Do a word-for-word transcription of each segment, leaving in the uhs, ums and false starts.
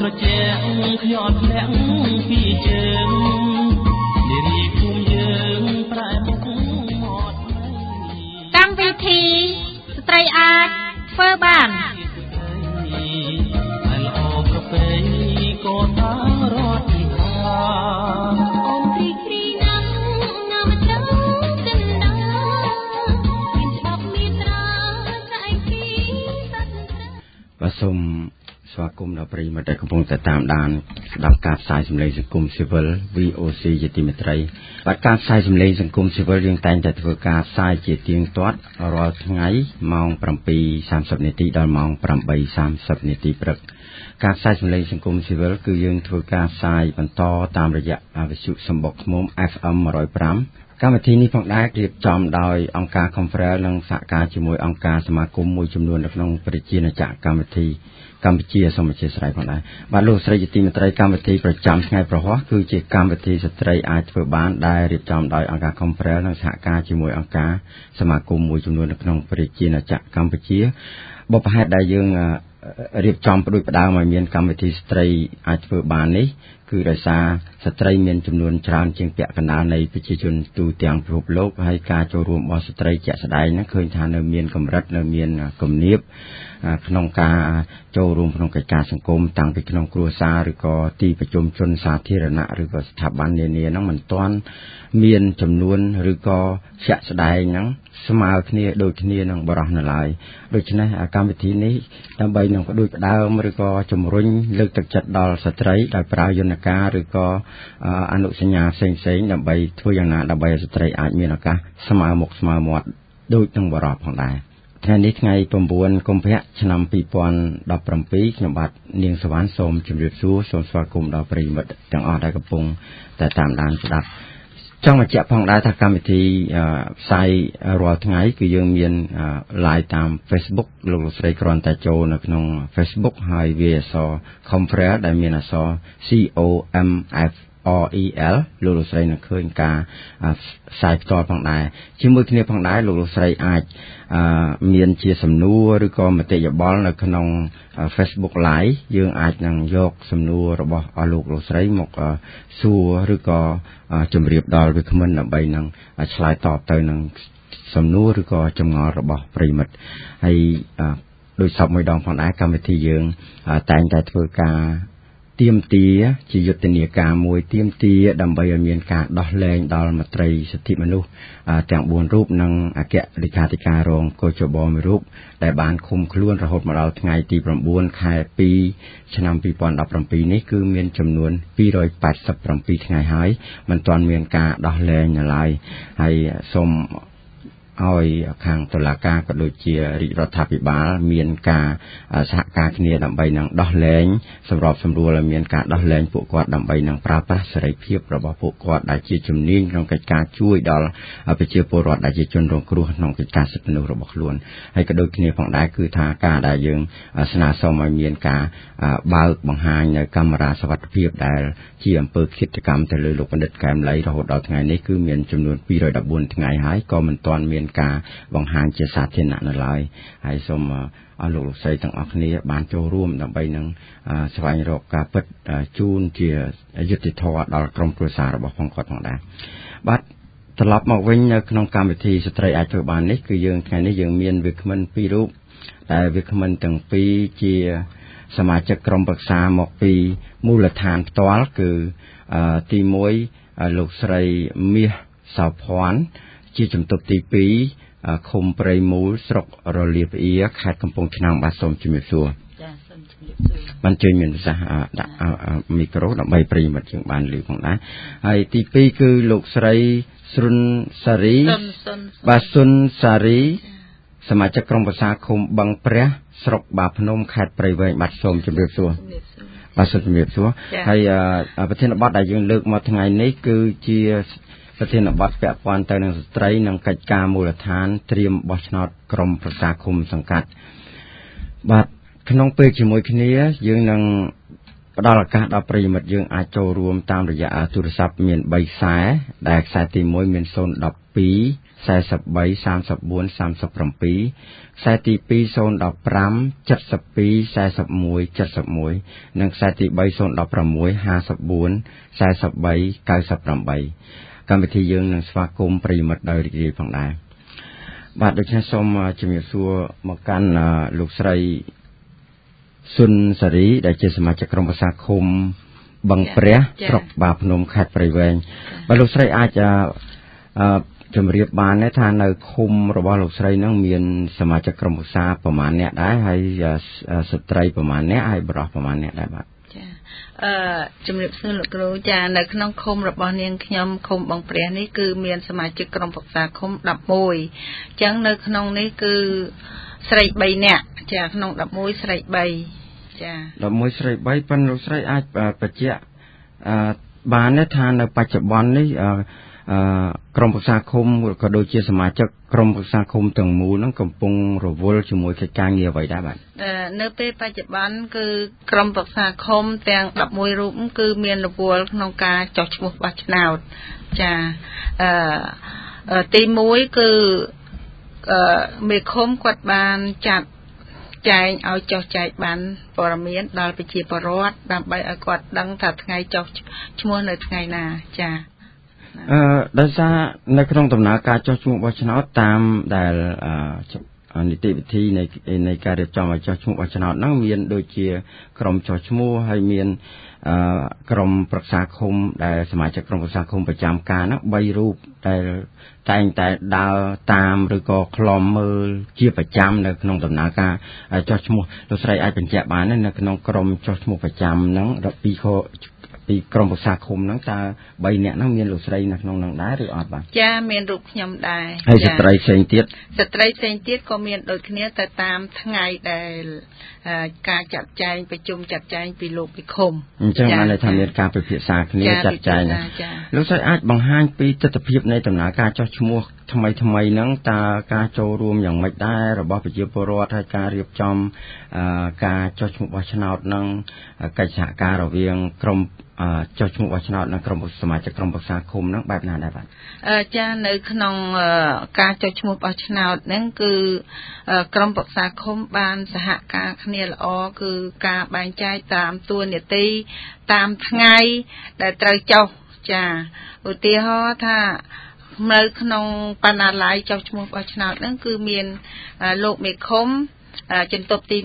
កម្មវិធីស្ត្រីអាចធ្វើបានសូមស្វាគមន៍ដល់ប្រិយមិត្តដែលកំពុងតែតាមដានស្ដាប់ការផ្សាយសម្លេងសង្គមស៊ីវិល វី អូ ซี ជាទីមេត្រីបាទការផ្សាយសម្លេងសង្គមស៊ីវិលយើងតែងតែធ្វើការផ្សាយជាទៀងទាត់រាល់ថ្ងៃម៉ោង bảy giờ ba mươi នាទីដល់ម៉ោង tám giờ ba mươi នាទីព្រឹកការផ្សាយសម្លេងសង្គមស៊ីវិលគឺយើងធ្វើការផ្សាយបន្តតាមរយៈវិទ្យុសម្បុកឃ្មុំ เอฟ เอ็ม một không nămកម្មវិធីនេះផងដែររៀបចំដោយអង្គការ Conference និងសហការជាមួយអង្គការសមាគមមួយចំនួននៅក្នុងប្រជាណាចក្រកម្មវិធីកម្ពុជាសូមអធិស្ឋានផងដែរបាទលោកស្រីជាទីមេត្រីកម្មវិធីប្រចាំថ្ងៃប្រហោះគឺជាកម្មវិធីស្ត្រីអាចធ្វើបានដែលរៀបចំដោយអង្គការ Conference និងសហការជាមួយអង្គការសមាគមមួយចំនួននៅក្នុងប្រជាណាចក្រកម្ពុជាបបហេតុដែលយើងរៀបចំផ្ដួចផ្ដើមឲ្យមានកម្មវិធីស្ត្រីអាចធ្វើបាននេះគឺដោយសារស្ត្រីមានចំនួនច្រើនជាងពាក់កណ្ដាលនៃប្រជាជនទូទាំងពិភពលោកហើយការចូលរួមរបស់ស្ត្រីជាក់ស្ដែងហ្នឹងឃើញថានៅមានកម្រិតនៅមានគំនាបក្នុងការចូលរួមក្នុងកិច្ចការសង្គមតាំងពីក្នុងគ្រួសារឬក៏ទីប្រជុំជនសាធារណៈឬក៏ស្ថាប័ននានាហ្នឹងមិនទាន់មានចំនួនឬក៏ជាក់ស្ដែងហ្នឹងស្មើគ្នាដូចគ្នានឹងបរិះនៅឡើយដូច្នេះកម្មវិធីនេះដើម្បីនឹងផ្ដួចផ្ដើមឬក៏ជំរុញលើកទឹកចិត្តដល់ស្ត្រីដោយប្រើយន្តការឬក៏អនុសញ្ញាផ្សេងៗដើម្បីធ្វើយ៉ាងណាដើម្បីឲ្យស្ត្រីអាចមានឱកាសស្មើមុខស្មើមាត់ដូចនឹងបរិះផងដែរថ្ងៃនេះថ្ងៃ9កុម្ភៈឆ្នាំពីរពាន់ដប់ប្រាំពីរខ្ញុំបាទនាងសវណ្ណសូមជម្រាបសួរសូមស្វាគមន៍ដល់ប្រិយមិត្តទាំងអស់ដែលកំពុងតែតាមដានស្ដាប់ចង់បញ្ជាក់ផងដែរថាកម្មវិធីផ្សាយរាល់ថ្ងៃគឺយើងមាន live តាម Facebook លោកលោកស្រីគ្រាន់តែចូលនៅក្នុង Facebook ហើយវាអក្សរ Conference ដែលមានអក្សរ C O M F R E L លោកលោកស្រីនឹងឃើញការផ្សាយផ្ទាល់ផងដែរជាមួយគ្នាផងដែរលោកលោកស្រីអាចមានជាសំណួរឬក៏មតិយោបល់នៅក្នុង Facebook Live យើងអាចនឹងយកសំណួររបស់លោកលោកស្រីមកសួរឬក៏ជម្រាបដល់វាគ្មិនដើម្បីនឹងឆ្លើយតបទៅនឹងសំណួរឬក៏ចម្ងល់របស់ប្រិយមិត្តហើយដោយសពមួយដងផងដែរកម្មវិធីយើងតែងតែធ្វើការទៀមទាជាយុទ្ធនាការមួយទៀមទាដើម្បីឲ្យមានការដោះលែងដល់មន្ត្រីសិទ្ធិមនុស្សទាំងបួនរូបនិងអគ្គលេខាធិការរងកោជបមួយរូបដែលបានឃុំខ្លួនរហូតមកដល់ថ្ងៃទី9ខែពីរឆ្នាំពីរពាន់ដប់ប្រាំពីរនេះគឺមានចំនួនពីរប៉ែតសិបប្រាំពីរថ្ងៃហើយមិនទាន់មានការដោះលែងនៅឡើយហើយសូមឲ្យខាងតុលាការក៏ដូចជារាជរដ្ឋាភិបាលមានការសហការគ្នាដើម្បីនឹងដោះលែងសម្របសម្រួលឲ្យមានការដោះលែងពួកគាត់ដើម្បីនឹងប្រើប្រាស់សេរីភាពរបស់ពួកគាត់ដែលជាជំនាញក្នុងកិច្ចការជួយដល់ប្រជាពលរដ្ឋដែលជាជនរងគ្រោះក្នុងកិច្ចការសិទ្ធិមនុស្សរបស់ខ្លួនហើយក៏ដូចគ្នាផងដែរគឺថាការដែលយើងស្នើសុំឲ្យមានការបើកបង្ហាញនៅកាមេរ៉ាសុវត្ថិភាពដែលជាអំពើឃាតកម្មទៅលើលោកបណ្ឌិតកែមលីរហូតដល់ថ្ងៃនេះគឺមានចំនួនពីរដប់បួនថ្ងៃហើយក៏មិនទាន់មានការបង្ហាញជាសាធារណៈនៅឡើយហើយសូមឲ្យលោកលោកស្រីទាំងអស់គ្នាបានចូលរួមដើម្បីនឹងស្វែងរកការពិតជូនជាយុត្តិធម៌ដល់ក្រុមគ្រួសាររបស់ផងគាត់ផងដែរបាទត្រឡប់មកវិញនៅក្នុងកម្មវិធីស្ត្រីអាចធ្វើបាននេះគឺយើងថ្ងៃនេះយើងមានវាគ្មិនពីររូបដែលវាគ្មិនទាំងពីរជាសមាជិកក្រុមប្រឹក្សាមកពីមូលដ្ឋានផ្ទាល់គឺទីមួយលោកស្រីមាសសោភ័ណ្ឌជាជំទប់ទីពីរឃុំព្រៃមូលស្រុករលាបអៀខេត្តកំពង់ឆ្នាំងបាទសូមជំរាបសួរចាសូមជំរាបសួរបានជួយមានប្រសាសន៍ដាក់មីក្រូដើម្បីប្រិយមិត្តយើងបានឮផងដែរហើយទីពីរគឺលោកស្រីស្រុនសារីបាទសុនសារីសមាជិកក្រុមប្រឹក្សាឃុំបឹងព្រះស្រុកបាភ្នំខេត្តព្រៃវែងបាទសូមជំរាបសួរបាទសូមជំរាបសួរហើយប្រធានបទដែលយើងលើកមកថ្ងៃនេះគឺជាប្រធានបទពាក់ព័ន្ធទៅនឹងស្ត្រីនិងកិច្ចការមូលដ្ឋានត្រៀមបោះឆ្នោតក្រុមប្រឹក្សាឃុំសង្កាត់បាទក្នុងពេលជាមួយគ្នាយើងនឹងផ្ដល់ឱកាសដល់ប្រិយមិត្តយើងអាចចូលរួមតាមរយៈទូរស័ព្ទមាន3ខ្សែដែលខ្សែទី1មាន012 43 34 37ខ្សែទី2 015 72 41 71និងខ្សែទី3 016 54 43 98កម្មវិធីយើងនឹងស្វាគមន៍ប្រិយមិត្តដោយរីករាយផងដែរបាទដូច្នេះសូមជំរាបសួរមកកាន់លោកស្រីសុនសារីដែលជាសមាជិកក្រុមប្រឹក្សាឃុំបឹងព្រះស្រុកបាភ្នំខេត្តព្រៃវែងបាទលោកស្រីអាចអឺជម្រាបបានទេថានៅឃុំរបស់លោកស្រីហ្នឹងមានសមាជិកក្រុមប្រឹក្សាប្រមាណអ្នកដែរហើយស្ត្រីប្រមាណអ្នកហើយបុរសប្រមាណអ្នកដែរបាទចាអឺជំរាបសួរលោកគ្រូចានៅក្នុងឃុំរបស់នាងខ្ញុំឃុំបឹងព្រះនេះគឺមានសមាជិកក្រុមប្រឹក្សាឃុំ11អញ្ចឹងនៅក្នុងនេះគឺស្រី3នាក់ចាក្នុង11ស្រី3ចា 11ស្រី3ប៉ុន្តែលោកស្រីអាចបញ្ជាក់អឺបានទេថានៅបច្ចុប្បន្ននេះអឺអឺក្រុមប្រឹក្សាឃុំក៏ដូចជាសមាជិកក្រុមប្រឹក្សាឃុំទាំងមូលហ្នឹងកំពុងរវល់ជាមួយកិច្ចការងារអ្វីដែរបាទនៅពេលបច្ចុប្បន្នគឺក្រុមប្រឹក្សាឃុំទាំង11រូបគឺមានរវល់ក្នុងការចុះឈ្មោះបោះឆ្នោតចាអឺទី1គឺអឺមេឃុំគាត់បានចាត់ចែងឲ្យចុះចែកបានព័ត៌មានដល់ប្រជាពលរដ្ឋដើម្បីឲ្យគាត់ដឹងថាថ្ងៃចុះឈ្មោះនៅថ្ងៃណាចាអឺដោយសារនៅក្នុងដំណើរការចុះឈ្មោះបោះឆ្នោតតាមដែលអឺនីតិវិធីនៃនៃការរៀបចំឲ្យចុះឈ្មោះបោះឆ្នោតហ្នឹងមានដូចជាក្រុមចុះឈ្មោះហើយមានអឺក្រុមប្រឹក្សាឃុំដែលសមាជិកក្រុមប្រឹក្សាឃុំប្រចាំការហ្នឹង3រូបដែលតែងតែដើរតាមឬក៏ខ្លំមើលជាប្រចាំនៅក្នុងដំណើរការចុះឈ្មោះលោកស្រីអាចបញ្ជាក់បាននៅក្នុងក្រុមចុះឈ្មោះប្រចាំហ្នឹងពីខពីក្រុមប្រឹក្សាឃុំហ្នឹងតើ3នាក់ហ្នឹងមានលោកស្រីនៅក្នុងហ្នឹងដែរឬអត់បាទចាមានរូបខ្ញុំដែរហើយស្ត្រីផ្សេងទៀតស្ត្រីផ្សេងទៀតក៏មានដូចគ្នាទៅតាមថ្ងៃដែលការចាត់ចែងប្រជុំចាត់ចែងពីលោកពិឃុំអញ្ចឹងបានន័យថាមានការពិភាក្សាគ្នាចាត់ចែងលោកស្រីអាចបង្ហាញពីទស្សនវិជ្ជានៃដំណើរការចុះឈ្មោះថ្មីថ្មីហ្នឹងតើការចូលរួមយ៉ាងម៉េចដែររបស់ប្រជាពលរដ្ឋហើយការរៀបចំការចុះឈ្មោះបោះឆ្នោតហ្នឹងកិច្ចសហការរវាងក្រុមចុះឈ្មោះបោះឆ្នោតនិងក្រុមសមាជិកក្រុមប្រឹក្សាឃុំហ្នឹងបែបណាដែរបាទចានៅក្នុងការចុះឈ្មោះបោះឆ្នោតហ្នឹងគឺក្រុមប្រឹក្សាឃុំបានសហការគ្នាល្អគឺការបែងចែកតាមតួនាទីតាមថ្ងៃដែលត្រូវចុះចាឧទាហរណ៍ថានៅក្នុងបណ្ណាល័យចុះឈ្មោះបោះឆ្នោតហ្នឹងគឺមានលោកមេឃុំជំទប់ទី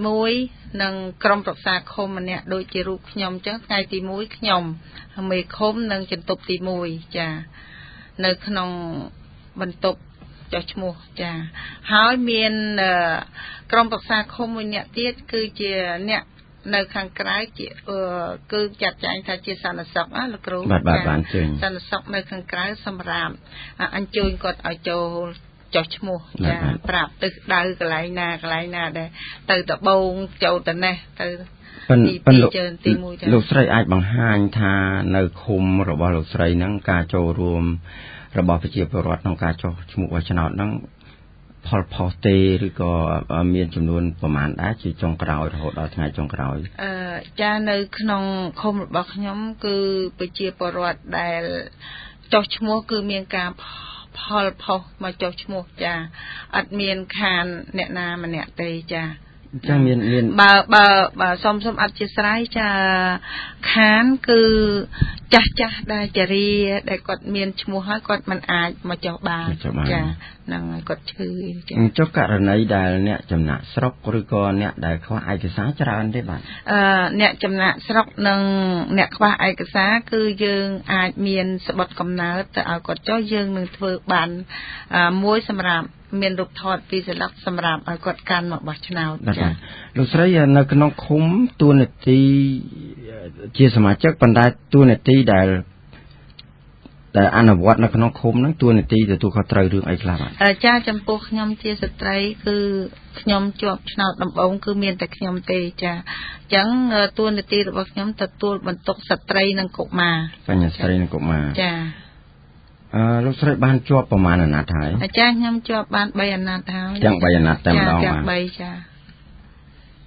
1និងក្រុមប្រឹក្សាឃុំម្នាក់ដូចជារូបខ្ញុំអញ្ចឹងថ្ងៃទី1ខ្ញុំមេឃុំនិងជំទប់ទី1ចានៅក្នុងបន្ទប់ចុះឈ្មោះចាហើយមានក្រុមប្រឹក្សាឃុំមួយអ្នកទៀតគឺជាអ្នកនៅខាងក្រៅជាគឺចាត់ចែងថាជាសន្តិសុខណាលោកគ្រូបាទបាទបានជើញសន្តិសុខនៅខាងក្រៅសម្រាប់អញ្ជើញគាត់ឲ្យចូលចុះឈ្មោះចាប្រាប់ទិសដៅកន្លែងណាកន្លែងណាដែរទៅដបងចូលទៅនេះទៅទីពីរជើងទី1លោកស្រីអាចបង្ហាញថានៅឃុំរបស់លោកស្រីហ្នឹងការចូលរួមរបស់ប្រជាពលរដ្ឋក្នុងការចុះឈ្មោះបោះឆ្នោតហ្នឹងផលផុសទេឬក៏មានចំនួនប្រមាណដែរជាចុងក្រោយរហូតដល់ថ្ងៃចុងក្រោយអឺចានៅក្នុងឃុំរបស់ខ្ញុំគឺប្រជាពលរដ្ឋដែលចុះឈ្មោះគឺមានការផលផុសមកចុះឈ្មោះចាអត់មានខានអ្នកណាម្នាក់ទេចាចាមានមានបើបើបើសុំសុំអធិស្ឋានចាខានគឺចាស់ចាស់ដែលចារីដែលគាត់មានឈ្មោះហើយគាត់មិនអាចមកចុះបានចាហ្នឹងហើយគាត់ឈឺចាចុះករណីដែលអ្នកចំណាក់ស្រុកឬក៏អ្នកដែលខ្វះឯកសារច្រើនទេបាទអឺអ្នកចំណាក់ស្រុកនិងអ្នកខ្វះឯកសារគឺយើងអាចមានស្ប័ណ្ណកំណើតទៅឲ្យគាត់ចុះយើងនឹងធ្វើបានមួយសម្រាប់មានរូបថតពីរសន្លឹកសម្រាប់ឲ្យគាត់កាន់មកបោះឆ្នោតចា៎លោកស្រីនៅក្នុងឃុំតួនាទីជាសមាជិកប៉ុន្តែតួនាទីដែលតែអនុវត្តនៅក្នុងឃុំហ្នឹងតួនាទីទទួលខុសត្រូវរឿងអីខ្លះបាទចាចំពោះខ្ញុំជាស្ត្រីគឺខ្ញុំជាប់ឆ្នោតដំបូងគឺមានតែខ្ញុំទេចាអញ្ចឹងតួនាទីរបស់ខ្ញុំទទួលបន្ទុកស្ត្រីនិងកុមារបញ្ញាស្ត្រីនិងកុមារចាអឺលោកស្រីបានជាប់ប្រមាណអាណត្តិហើយអាចារ្យខ្ញុំជាប់បាន3អាណត្តិហើយទាំង3អាណត្តិតែម្ដងបាទទាំង3ចា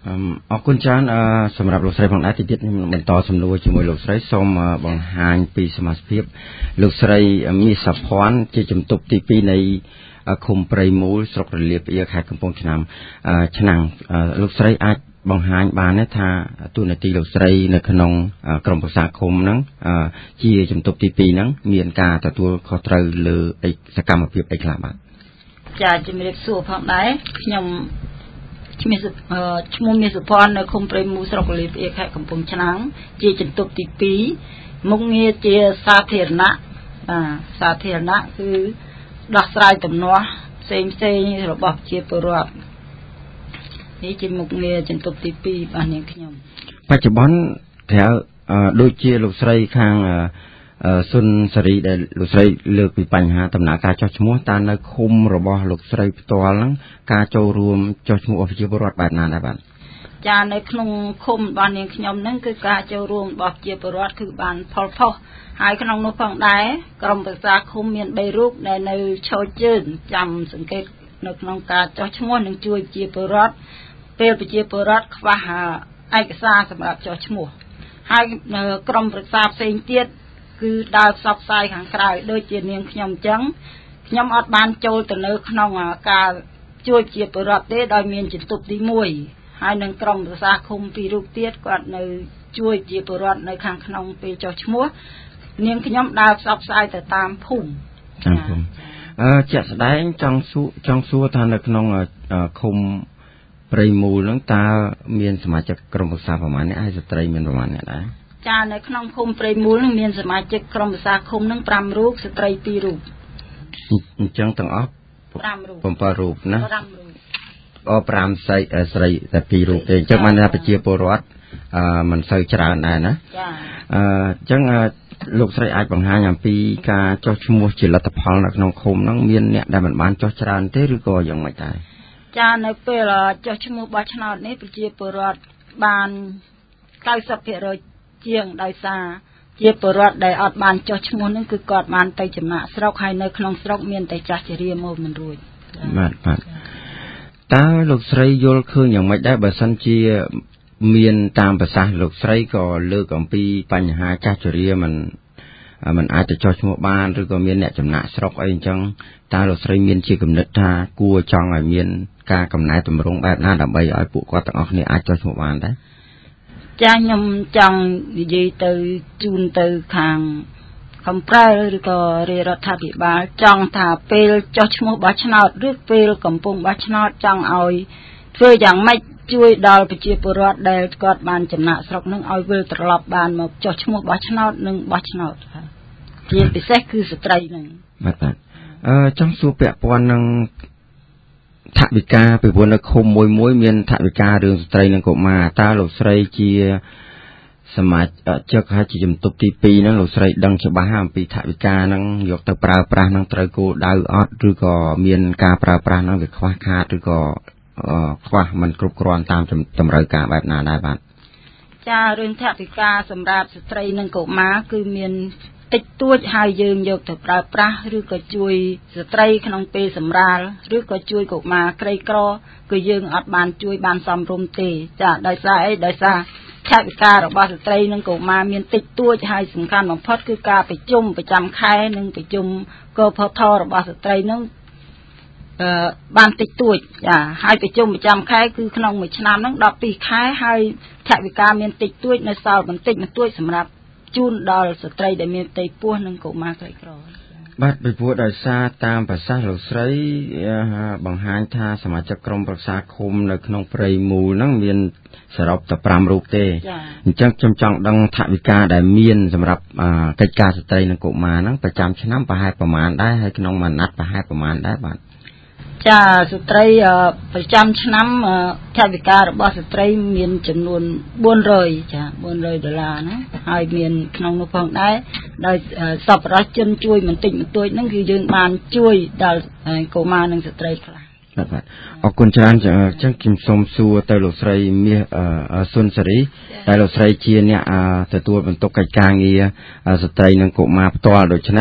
អរគុណច្រើនសម្រាប់លោកស្រីផងដែរទីទៀតខ្ញុំបន្តសំណួរជាមួយលោកស្រីសូមបង្ហាញពីសមាជិកលោកស្រីមាសសុភ័ណ្ឌជាជំទប់ទីពីរនៃឃុំព្រៃមូលស្រុករលាបៀខេត្តកំពង់ឆ្នាំងឆ្នាំងលោកស្រីអាចបង្ហាញបានទេថាទូនាទីលោកស្រីនៅក្នុងក្រមប្រឹក្សាឃុំហ្នឹងជាជំទប់ទីពីរហ្នឹងមានការទទួលខុសត្រូវលើសកម្មភាពអីខ្លះបាទចាជំរាបសួរផងដែរខ្ញុំឈ្មោះឈ្មោះមាសសុភ័ណ្ឌនៅឃុំព្រៃមូលស្រុករលាបៀខេត្តកំពង់ឆ្នាំងជាជំទប់ទីពីរមុខងារជាសាធារណៈសាធារណៈគឺដោះស្រាយទំនាស់ផ្សេងផ្សេងរបស់ប្រជាពលរដ្ឋនេះជាមុខងារជំទប់ទីពីររបស់នាងខ្ញុំបច្ចុប្បន្នក្រៅដូចជាលោកស្រីខាងសុនសេរីដែលលោកស្រីលើកពីបញ្ហាដំណើរការចុះឈ្មោះតើនៅឃុំរបស់លោកស្រីផ្ទាល់ហ្នឹងការចូលរួមចុះឈ្មោះប្រជាពលរដ្ឋបែបណាដែរបាទចានៅក្នុងឃុំរបស់នាងខ្ញុំហ្នឹងគឺការចូលរួមរបស់ប្រជាពលរដ្ឋគឺបានផលផុសហើយក្នុងនោះផងដែរក្រុមប្រឹក្សាឃុំមានបីរូបដែលនៅឈរជើងចាំសង្កេតនៅក្នុងការចុះឈ្មោះនិងជួយប្រជាពលរដ្ឋពេលប្រជាពលរដ្ឋខ្វះឯកសារសម្រាប់ចុះឈ្មោះហើយក្រុមប្រឹក្សាផ្សេងទៀតគឺដើរផ្សព្វផ្សាយខាងក្រៅដូចជានាងខ្ញុំអញ្ចឹងខ្ញុំអត់បានចូលទៅនៅក្នុងការជួយជាពលរដ្ឋទេដោយមានជំទប់ទីមួយហើយនឹងក្រុមប្រឹក្សាឃុំពីររូបទៀតគាត់នៅជួយជាពលរដ្ឋនៅខាងក្នុងពេលចុះឈ្មោះនាងខ្ញុំដើរផ្សព្វផ្សាយទៅតាមភូមិតាមភូមិអឺជាក់ស្ដែងចង់សួរចង់សួរថានៅក្នុងឃុំព្រៃមូលហ្នឹងតើមានសមាជិកក្រុមប្រឹក្សាប្រមាណអ្នកហើយស្ត្រីមានប្រមាណអ្នកដែរចានៅក្នុងឃុំព្រៃមូលនឹងមានសមាជិកក្រុមប្រឹក្សាឃុំនឹងប្រាំរូបស្ត្រីពីររូបអញ្ចឹងទាំងអស់ប្រាំរូបប្រាំរូបណាប្រាំរូបអូប្រាំស្រីស្រីតែពីររូបទេអញ្ចឹងបានថាប្រជាពលរដ្ឋអឺមិនសូវច្រើនដែរណាចាអឺអញ្ចឹងលោកស្រីអាចបង្ហាញអំពីការចុះឈ្មោះជាលទ្ធផលនៅក្នុងឃុំហ្នឹងមានអ្នកដែលមិនបានចុះច្រើនទេឬក៏យ៉ាងម៉េចដែរចានៅពេលចុះឈ្មោះបោះឆ្នោតនេះប្រជាពលរដ្ឋបាន九十ភាគរយជាងដោយសារជាពលរដ្ឋដែលអត់បានចុះឈ្មោះនឹងគឺគាត់បានទៅចំណាក់ស្រុកហើយនៅក្នុងស្រុកមានតែចាស់ជរាមកមិនរួចបាទបាទតើលោកស្រីយល់ឃើញយ៉ាងម៉េចដែរបើសិនជាមានតាមប្រសាសន៍លោកស្រីក៏លើកអំពីបញ្ហាចាស់ជរាមិនមិនអាចទៅចុះឈ្មោះបានឬក៏មានអ្នកចំណាក់ស្រុកអីអញ្ចឹងតើលោកស្រីមានជាគំនិតថាគួរចង់ឲ្យមានការកំណែតម្រង់បែបណាដើម្បីឲ្យពួកគាត់ទាំងអស់គ្នាអាចចុះឈ្មោះបានដែរចាខ្ញុំចង់និយាយទៅជូនទៅខាងកំប្រែឬក៏រាជរដ្ឋាភិបាលចង់ថាពេលចុះឈ្មោះបោះឆ្នោតឬពេលកំពុងបោះឆ្នោតចង់ឲ្យធ្វើយ៉ាងម៉េចជួយដល់ប្រជាពលរដ្ឋដែលគាត់បានចំណាក់ស្រុកនឹងឲ្យវិលត្រឡប់បានមកចុះឈ្មោះបោះឆ្នោតនិងបោះឆ្នោតជាពិសេសគឺស្ត្រីនឹងបាទបាទអឺចង់សួរពាក់ព័ន្ធនឹងថវិកាពីព្រោះនៅឃុំមួយមួយមានថវិការឿងស្ត្រីនិងកុមារតើលោកស្រីជាសមាជិកហើយជាជំទប់ទីពីរហ្នឹងលោកស្រីដឹងច្បាស់អំពីថវិកាហ្នឹងយកទៅប្រើប្រាស់ហ្នឹងត្រូវគោលដៅអត់ឬក៏មានការប្រើប្រាស់ហ្នឹងវាខ្វះខាតឬក៏ខ្វះមិនគ្រប់គ្រាន់តាមតម្រូវការបែបណាដែរបាទចារឿងថវិកាសម្រាប់ស្ត្រីនិងកុមារគឺមានតិចតួចហើយយើងយកទៅប្រើប្រាស់ឬក៏ជួយស្ត្រីក្នុងពេលសម្រាលឬក៏ជួយកុមារក្រីក្រគឺយើងអត់បានជួយបានសមរម្យទេចាដោយសារអីដោយសារថវិការបស់ស្ត្រីនិងកុមារមានតិចតួចហើយសំខាន់បំផុតគឺការប្រជុំប្រចាំខែនិងប្រជុំកោភថរបស់ស្ត្រីនឹងអឺបានតិចតួចចាហើយប្រជុំប្រចាំខែគឺក្នុងមួយឆ្នាំហ្នឹងដប់ពីរខែហើយថវិកាមានតិចតួចនៅសល់បន្តិចបន្តួចសម្រាប់ជូនដល់ស្ត្រីដែលមានផ្ទៃពោះនិងកុមារក្រីក្របាទពីព្រោះដោយសារតាមប្រសាសន៍លោកស្រីបង្ហាញថាសមាជិកក្រុមប្រឹក្សាឃុំនៅក្នុងព្រៃមូលហ្នឹងមានសរុបតែប្រាំរូបទេអញ្ចឹងខ្ញុំចង់ដឹងថវិកាដែលមានសម្រាប់កិច្ចការស្ត្រីនិងកុមារហ្នឹងប្រចាំឆ្នាំប្រហែលប្រមាណដែរហើយក្នុងមួយណាត់ប្រហែលប្រមាណដែរបាទចាស្ត្រីប្រចាំឆ្នាំថវិការបស់ស្ត្រីមានចំនួនបួនរយចាបួនរយដុល្លារណាហើយមានក្នុងនោះផងដែរដោយសប្បុរសជនជួយបន្តិចបន្តួចហ្នឹងគឺយើងបានជួយដល់កុមារនិងស្ត្រីខ្លះបាទបាទអរគុណច្រើនអញ្ចឹងខ្ញុំសូមសួរទៅលោកស្រីមាសសុនសេរីដែលលោកស្រីជាអ្នកទទួលបន្ទុកកិច្ចការងារស្ត្រីនិងកុមារផ្ទាល់ដូច្នេះ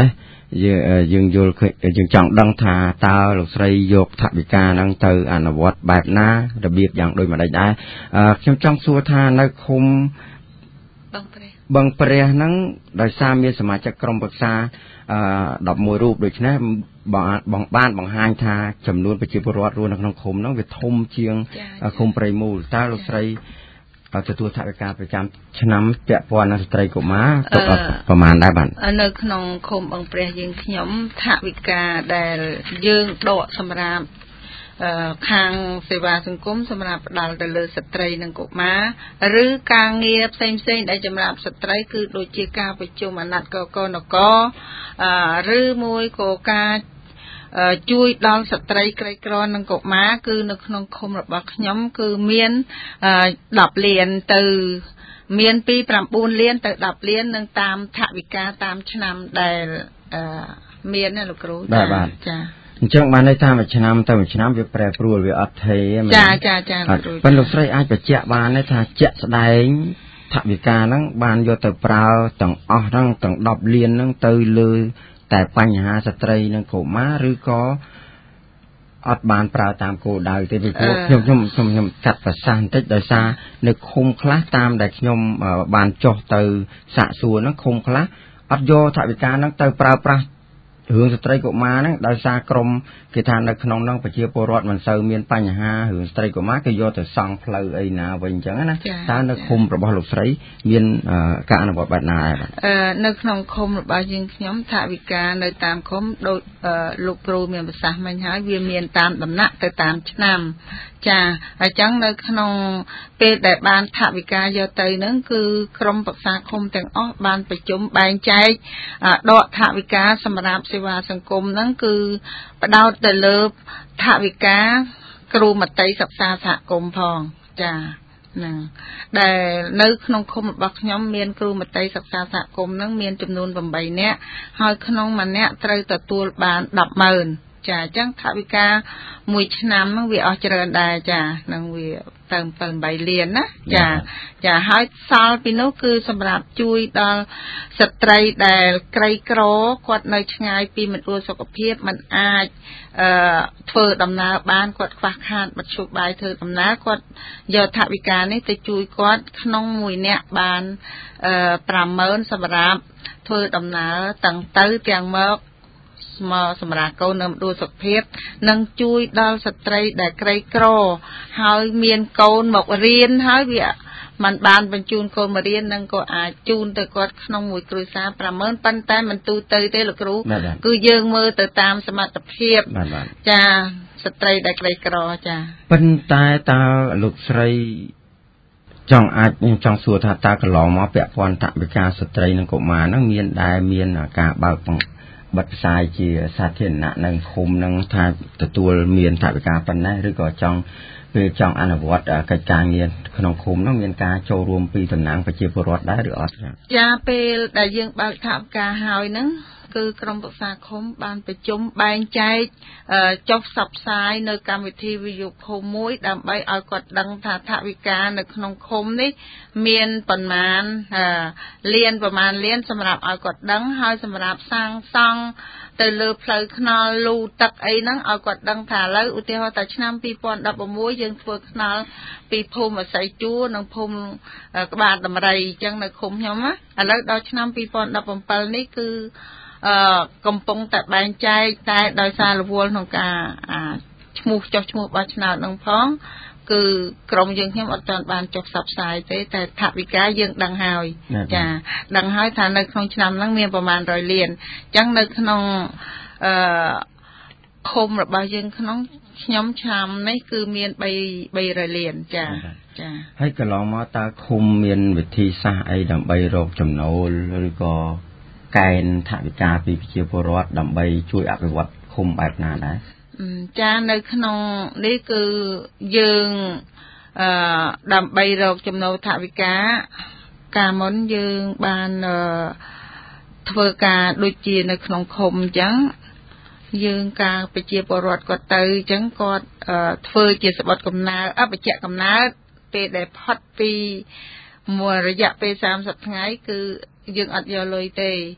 យើងយល់យើងចង់ដឹងថាតើលោកស្រីយកថវិកាហ្នឹងទៅអនុវត្តបែបណារបៀបយ៉ាងដូចម្ដេចដែរខ្ញុំចង់សួរថានៅឃុំបឹងព្រះបឹងព្រះហ្នឹងដោយសារមានសមាជិកក្រុមប្រឹក្សាអឺដប់មួយរូបដូច្នេះបងបានបង្ហាញថាចំនួនប្រជាពលរដ្ឋរស់នៅក្នុងឃុំហ្នឹងវាធំជាងឃុំព្រៃមូលតើលោកស្រីទទួលថវិកាប្រចាំឆ្នាំពាក់ព័ន្ធនឹងស្ត្រីកុមារទៅប្រមាណដែរបាទនៅក្នុងឃុំបឹងព្រះយើងខ្ញុំថវិកាដែលយើងដកសម្រាប់ខាងសេវាសង្គមសម្រាប់ផ្ដល់ទៅលើស្ត្រីនិងកុមារឬការងារផ្សេងផ្សេងដែលសម្រាប់ស្ត្រីគឺដូចជាការប្រជុំអាណត្តិកកនគរឬមួយក៏ការជួយដល់ស្ត្រីក្រីក្រនិងកុមារគឺនៅក្នុងឃុំរបស់ខ្ញុំគឺមានដប់លានទៅមានពីប្រាំបួនលានទៅដប់លាននឹងតាមថវិកាតាមឆ្នាំដែលមានណាលោកគ្រូចាចាអញ្ចឹងបានន័យថាមួយឆ្នាំទៅមួយឆ្នាំវាប្រែប្រួលវាអត់ថេចាចាចាលោកគ្រូប៉ុន្តែលោកស្រីអាចបញ្ជាក់បានទេថាជាក់ស្ដែងថវិកាហ្នឹងបានយកទៅប្រើទាំងអស់ហ្នឹងទាំងដប់លានហ្នឹងទៅលើតែបញ្ហាស្ត្រីនិងកុមារឬក៏អត់បានប្រើតាមគោលដៅទេពីព្រោះខ្ញុំខ្ញុំខ្ញុំខ្ញុំកាត់ប្រសាសន៍បន្តិចដោយសារនៅឃុំខ្លះតាមដែលខ្ញុំបានចុះទៅសាកសួរហ្នឹងឃុំខ្លះអត់យកថវិកាហ្នឹងទៅប្រើប្រាស់រឿងស្ត្រីកុមារហ្នឹងដោយសារក្រមគេថានៅក្នុងហ្នឹងប្រជាពលរដ្ឋមិនសូវមានបញ្ហារឿងស្ត្រីកុមារគេយកទៅសង់ផ្លូវអីណាវិញអញ្ចឹងណាតើនៅឃុំរបស់លោកស្រីមានការអនុវត្តបែបណាដែរបាទអឺនៅក្នុងឃុំរបស់យើងខ្ញុំថវិកានៅតាមឃុំដូចលោកគ្រូមានប្រសាសន៍មិញហើយវាមានតាមដំណាក់ទៅតាមឆ្នាំចាអញ្ចឹងនៅក្នុងពេលដែលបានថវិកាយកទៅហ្នឹងគឺក្រុមប្រឹក្សាឃុំទាំងអស់បានប្រជុំបែងចែកដកថវិកាសម្រាប់សេវាសង្គមហ្នឹងគឺផ្ដោតទៅលើថវិកាគ្រូមត្តេយ្យសិក្សាសហគមន៍ផងចាហ្នឹងដែលនៅក្នុងឃុំរបស់ខ្ញុំមានគ្រូមត្តេយ្យសិក្សាសហគមន៍ហ្នឹងមានចំនួន8នាក់ហើយក្នុងម្នាក់ត្រូវទទួលបានដប់ម៉ឺនចាអញ្ចឹងថវិកាមួយឆ្នាំហ្នឹងវាអស់ច្រើនដែរចានឹងវាទៅbảyលានណាចាចាហើយសល់ពីនោះគឺសម្រាប់ជួយដល់ស្ត្រីដែលក្រីក្រគាត់នៅឆ្ងាយពីមណ្ឌលសុខភាពមិនអាចអឺធ្វើដំណើរបានគាត់ខ្វះខាតមធ្យោបាយធ្វើដំណើរគាត់យកថវិកានេះទៅជួយគាត់ក្នុងមួយនាក់បានអឺប្រាំម៉ឺនសម្រាប់ធ្វើដំណើរទាំងទៅទាំងមកមកសម្រាប់កូននៅមណ្ឌលសុខភាពនិងជួយដល់ស្ត្រីដែលក្រីក្រហើយមានកូនមករៀនហើយវាมันបានបញ្ជូនកូនមករៀននឹងក៏អាចជូនទៅគាត់ក្នុងមួយគ្រួសារប្រាំម៉ឺនប៉ុន្តែមិនទូទៅទេលោកគ្រូគឺយើងមើលទៅតាមសមត្ថភាពចាស្ត្រីដែលក្រីក្រចាប៉ុន្តែតើលោកស្រីចង់អាចខ្ញុំចង់សួរថាតើកន្លងមកពាក់ព័ន្ធថវិកាស្ត្រីនិងកុមារហ្នឹងមានដែរមានការបើកបិទផ្សាយជាសាធារណៈនៅឃុំនឹងថាទទួលមានថវិកាប៉ុណ្ណេះឬក៏ចង់ពេលចង់អនុវត្តកិច្ចការងារក្នុងឃុំនោះមានការចូលរួមពីតំណាងប្រជាពលរដ្ឋដែរឬអត់ចាពេលដែលយើងបើកថវិកាហើយហ្នឹងគឺក្រុមប្រឹក្សាឃុំបានប្រជុំបែងចែកចុះផ្សព្វផ្សាយនៅកម្មវិធីវិទ្យុឃុំមួយដើម្បីឲ្យគាត់ដឹងថាថវិកានៅក្នុងឃុំនេះមានប៉ុន្មានលានប្រមាណលានសម្រាប់ឲ្យគាត់ដឹងហើយសម្រាប់សាងសង់ទៅលើផ្លូវថ្នល់លូទឹកអីហ្នឹងឲ្យគាត់ដឹងថាឥឡូវឧទាហរណ៍តែឆ្នាំពីរពាន់ដប់ប្រាំមួយយើងធ្វើថ្នល់ពីភូមិអាស័យជួរនិងភូមិក្បាលដំរីអញ្ចឹងនៅឃុំខ្ញុំណាឥឡូវដល់ឆ្នាំពីរពាន់ដប់ប្រាំbảyនេះគឺអឺកំពុងតែបែងចែកតែដោយសាររវល់ក្នុងការឈ្មោះចុះឈ្មោះបោះឆ្នោតនឹងផងគឺក្រុមយើងខ្ញុំអត់ទាន់បានចុះផ្សព្វផ្សាយទេតែថវិកាយើងដឹងហើយចាដឹងហើយថានៅក្នុងឆ្នាំហ្នឹងមានប្រមាណរយលានអញ្ចឹងនៅក្នុងអឺឃុំរបស់យើងក្នុងខ្ញុំឆ្នាំនេះគឺមាន3 300លានចាចាហើយកន្លងមកតើឃុំមានវិធីសាស្ត្រអីដើម្បីរកចំណូលឬក៏កែនថវិកាពីប្រជាពលរដ្ឋដើម្បីជួយអភិវឌ្ឍឃុំបែបណាដែរចានៅក្នុងនេះគឺយើងអឺដើម្បីរកចំណូលថវិកាកាលមុនយើងបានធ្វើការដូចជានៅក្នុងឃុំអញ្ចឹងយើងការប្រជាពលរដ្ឋគាត់ទៅអញ្ចឹងគាត់ធ្វើជាសបុតកំណើអបច្ចៈកំណើពេលដែលផុតពីមួយរយៈពេលសាមសិបថ្ងៃគឺយើងអត់យកលុយទេ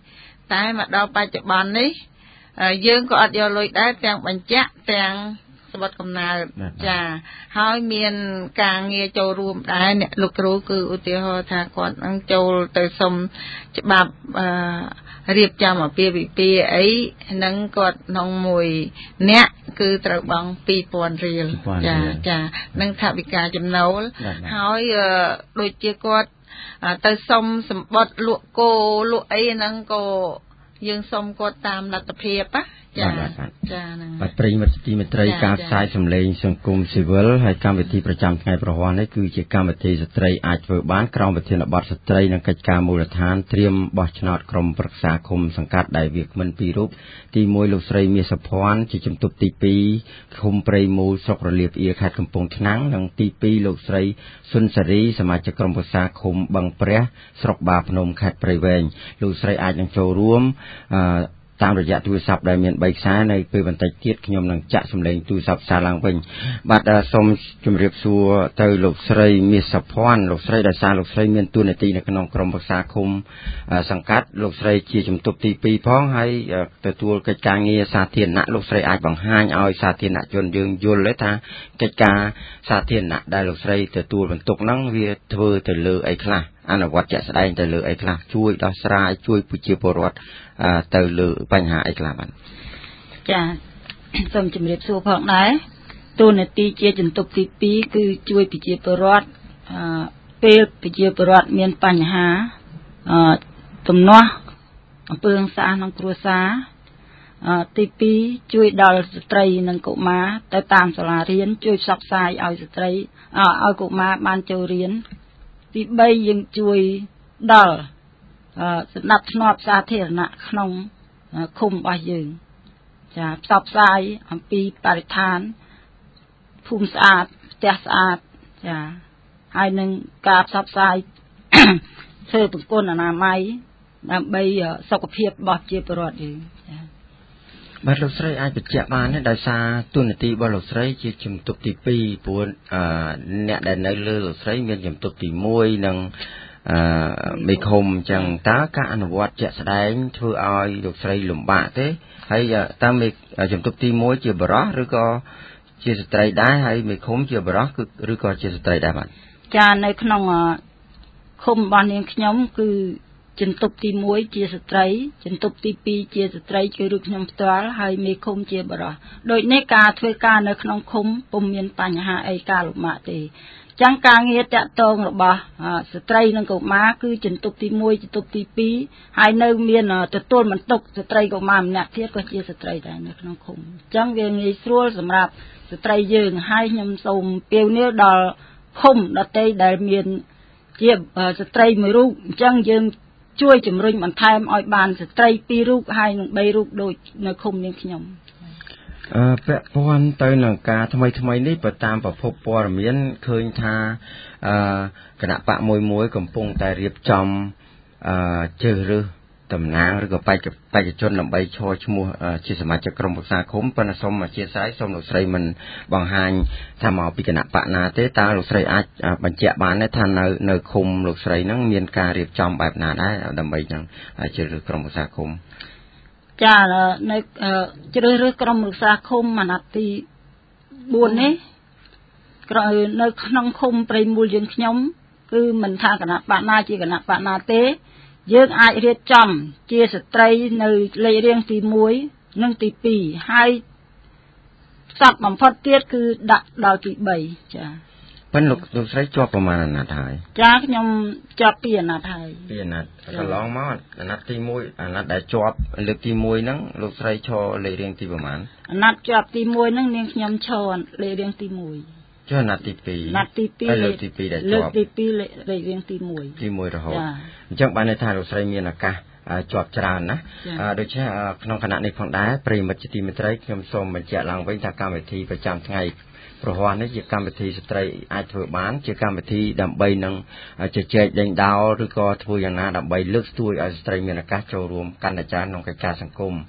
តែមកដល់បច្ចុប្បន្ននេះយើងក៏អត់យកលុយដែរទាំងបញ្ជាក់ទាំងសម្បត្តិកំណើតចាហើយមានការងារចូលរួមដែរអ្នកលោកគ្រូគឺឧទាហរណ៍ថាគាត់នឹងចូលទៅសុំច្បាប់អឺរៀបចំអាពាហ៍ពិពាហ៍អីហ្នឹងគាត់ក្នុងមួយអ្នកគឺត្រូវបង់ពីរពាន់រៀលចាចានឹងថវិកាចំណូលហើយដូចជាគាត់ទៅសុំសម្បត្តិលក់គោលក់អីហ្នឹងក៏យើងសុំគាត់តាមលទ្ធភាពណាចាចាហ្នឹងបាទប្រិយមិត្តទីមេត្រីការផ្សាយសម្លេងសង្គមស៊ីវិលហើយកម្មវិធីប្រចាំថ្ងៃប្រហ័ននេះគឺជាកម្មវិធីស្ត្រីអាចធ្វើបានក្រោមវិធានបទស្ត្រីនិងកិច្ចការមូលដ្ឋានត្រៀមបោះឆ្នោតក្រុមប្រឹក្សាឃុំសង្កាត់ដែលវាគ្មិនពីររូបទីមួយលោកស្រីមាសសុភ័ណ្ឌជាជំទប់ទីពីរឃុំព្រៃមូលស្រុករលៀបអៀខេត្តកំពង់ឆ្នាំងនិងទីពីរលោកស្រីសុនសារីសមាជិកក្រុមប្រឹក្សាឃុំបឹងព្រះស្រុកបាភ្នំខេត្តព្រៃវែងលោកស្រីអាចនឹងចូលរួមអឺតាមរយៈទូរស័ព្ទដែលមានបីខ្សែនៅពេលបន្តិចទៀតខ្ញុំនឹងចាក់សម្លេងទូរស័ព្ទសារឡើងវិញបាទសូមជម្រាបសួរទៅលោកស្រីមាសសុភ័ណ្ឌលោកស្រីដោយសារលោកស្រីមានតួនាទីនៅក្នុងក្រុមប្រឹក្សាឃុំសង្កាត់លោកស្រីជាជំទប់ទីពីរផងហើយទទួលកិច្ចការងារសាធារណៈលោកស្រីអាចបង្ហាញឲ្យសាធារណជនយើងយល់ថាកិច្ចការសាធារណៈដែលលោកស្រីទទួលបន្ទុកហ្នឹងវាធ្វើទៅលើអីខ្លះអនុវត្តជាក់ស្ដែងទៅលើអីខ្លះជួយដោះស្រាយជួយប្រជាពលរដ្ឋទៅលើបញ្ហាអីខ្លះបាទចាសូមជម្រាបសួរផងដែរតួនាទីជាជំទប់ទីពីរគឺជួយប្រជាពលរដ្ឋពេលប្រជាពលរដ្ឋមានបញ្ហាទំនាស់អំពើហិង្សាក្នុងគ្រួសារទីពីរជួយដល់ស្ត្រីនិងកុមារទៅតាមសាលារៀនជួយផ្សព្វផ្សាយឲ្យស្ត្រីឲ្យកុមារបានចូលរៀនទីបីយើងជួយដល់សណ្ដាប់ធ្នាប់សាធារណៈក្នុងឃុំរបស់យើងចាផ្សព្វផ្សាយអំពីបរិស្ថានភូមិស្អាតផ្ទះស្អាតចាហើយនឹងការផ្សព្វផ្សាយធ្វើបង្គន់អនាម័យដើម្បីសុខភាពរបស់ប្រជាពលរដ្ឋយើងចាបាទលោកស្រីអាចបញ្ជាក់បានទេដោយសារទូនាទីរបស់លោកស្រីជាជំទប់ទីពីរព្រោះអ្នកដែលនៅលើលោកស្រីមានជំទប់ទីមួយនិងអឺមេឃុំអញ្ចឹងតើការអនុវត្តជាក់ស្ដែងធ្វើឲ្យលោកស្រីលំបាកទេហើយតើមេជំទប់ទីមួយជាបរិសុទ្ធឬក៏ជាស្ត្រីដែរហើយមេឃុំជាបរិសុទ្ធគឺឬក៏ជាស្ត្រីដែរបាទចានៅក្នុងឃុំរបស់នាងខ្ញុំគឺជំទប់ទីមួយជាស្ត្រីជំទប់ទីពីរជាស្ត្រីគឺរូបខ្ញុំផ្ទាល់ហើយមេឃុំជាបរិសុទ្ធដូចនេះការធ្វើការនៅក្នុងឃុំពុំមានបញ្ហាអីការលំបាកទេចឹងការងារតាក់ទងរបស់ស្ត្រីនិងកុមារគឺជំទប់ទីមួយជំទប់ទីពីរហើយនៅមានទទួលបន្ទុកស្ត្រីកុមារម្នាក់ទៀតក៏ជាស្ត្រីដែរនៅក្នុងឃុំចឹងវាងាយស្រួលសម្រាប់ស្ត្រីយើងហើយខ្ញុំសូមពាវនាវដល់ឃុំដទៃដែលមានជាស្ត្រីមួយរូបអញ្ចឹងយើងជួយជំរុញបន្ថែមឲ្យបានស្ត្រីពីររូបហើយនិងបីរូបដូចនៅឃុំនាងខ្ញុំអឺពាក់ព័ន្ធទៅនឹងការថ្មីថ្មីនេះបើតាមប្រភពព័ត៌មានឃើញថាអឺគណៈបកមួយមួយកំពុងតែរៀបចំអឺជ្រើសរើសតំណាងឬក៏បេក្ខបេក្ខជនដើម្បីឈរឈ្មោះជាសមាជិកក្រុមប្រឹក្សាឃុំប៉ុន្តែសូមអធិស្ឋានសូមលោកស្រីមិនបង្ហាញថាមកពីគណៈបកណាទេតើលោកស្រីអាចបញ្ជាក់បានទេថានៅនៅឃុំលោកស្រីហ្នឹងមានការរៀបចំបែបណាដែរដើម្បីនឹងជ្រើសរើសក្រុមប្រឹក្សាឃុំចានៅជ្រើសរើសក្រុមប្រឹក្សាឃុំអាណត្តិទីបួននេះនៅក្នុងឃុំព្រៃមូលយើងខ្ញុំគឺមិនថាគណៈបកណាជាគណៈបកណាទេយើងអាចរៀបចំជាស្ត្រីនៅលេខរៀងទីមួយនិងទីពីរហើយសັບបំផុតទៀតគឺដាក់ដល់ទីបីចាប៉ុន្តែលោកលោកស្រីជាប់ប្រមាណអាណត្តិហើយចាខ្ញុំជាប់ពីអាណត្តិហើយពីអាណត្តិកន្លងមកអាណត្តិទីមួយអាណត្តិដែលជាប់លើកទីមួយហ្នឹងលោកស្រីឈរលេខរៀងទីប្រមាណអាណត្តិជាប់ទីមួយហ្នឹងនាងខ្ញុំឈរលេខរៀងទីមួយចុះអាណត្តិទីពីរអាណត្តិទីពីរលើកទីពីរដែលជាប់លើកទីពីរលេខរៀងទីមួយទីមួយរហូតអញ្ចឹងបានន័យថាលោកស្រីមានឱកាសជាប់ច្រើនណាដូច្នេះក្នុងគណៈនេះផងដែរប្រិយមិត្តជាទីមេត្រីខ្ញុំសូមបញ្ជាក់ឡើងវិញថាកម្មវិធីប្រចាំថ្ងៃប្រហ័ននេះជាកម្មវិធីស្ត្រីអាចធ្វើបានជាកម្មវិធីដើម្បីនឹងជជែកដេញដោលឬក៏ធ្វើយ៉ាងណាដើម្បីលើកស្ទួយឲ្យស្ត្រីមានឱកាសចូលរួមកាន់តែច្រើនក្នុងកិច្ចការសង្គម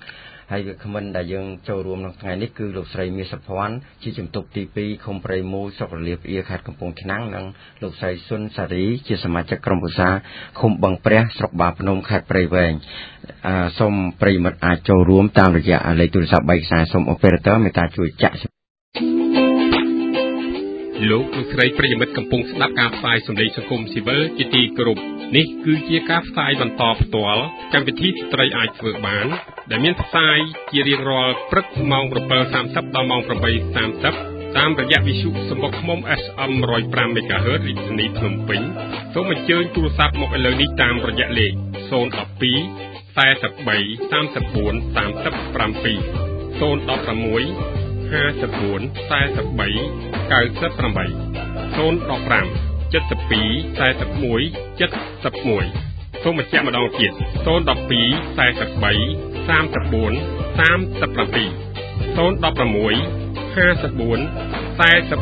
ហើយវាគ្មិនដែលយើងចូលរួមក្នុងថ្ងៃនេះគឺលោកស្រីមាសភ័ណ្ឌជាជំទប់ទីពីរឃុំព្រៃមូលស្រុករលាផ្អៀខេត្តកំពង់ឆ្នាំងនិងលោកស្រីសុនសារីជាសមាជិកក្រុមប្រឹក្សាឃុំបឹងព្រះស្រុកបាភ្នំខេត្តព្រៃវែងអឺសូមប្រិយមិត្តអាចចូលរួមតាមរយៈលេខទូរស័ព្ទបីខ្សែសូម operator មេត្តាជួយចាក់លោកលោកស្រីប្រិយមិត្តកំពុងស្ដាប់ការផ្សាយសម្លេងសង្គមស៊ីវិលជាទីគោរពនេះគឺជាការផ្សាយបន្តផ្ទាល់កម្មវិធីស្ត្រីអាចធ្វើបានដែលមានផ្សាយជារៀងរាល់ព្រឹកម៉ោង bảy giờ ba mươi ដល់ម៉ោង tám giờ ba mươi តាមរយៈវិទ្យុសម្បុកឃ្មុំ เอส เอ็ม một không năm មេហ្គាហឺត រាជធានីភ្នំពេញសូមអញ្ជើញទូរស័ព្ទមកឥឡូវនេះតាមរយៈលេខ ศูนย์ หนึ่ง สอง สี่ สี่ สี่ สาม สี่ สี่ สาม 7 ศูนย์ หนึ่ง หก ห้า สี่ สี่ สี่ เก้า 8 ศูนย์ หนึ่ง ห้า เจ็ด สอง เจ็ด สอง สี่ สี่ เจ็ด หนึ่งសូមបញ្ជាក់ម្ដងទៀត ศูนย์ หนึ่ง สอง สี่ สี่ สี่ สาม สี่ สาม สี่ สาม หก ห้า สี่ สี่ เก้า แปด ศูนย์ หนึ่ง หก ห้า สี่ สี่ เก้า แปด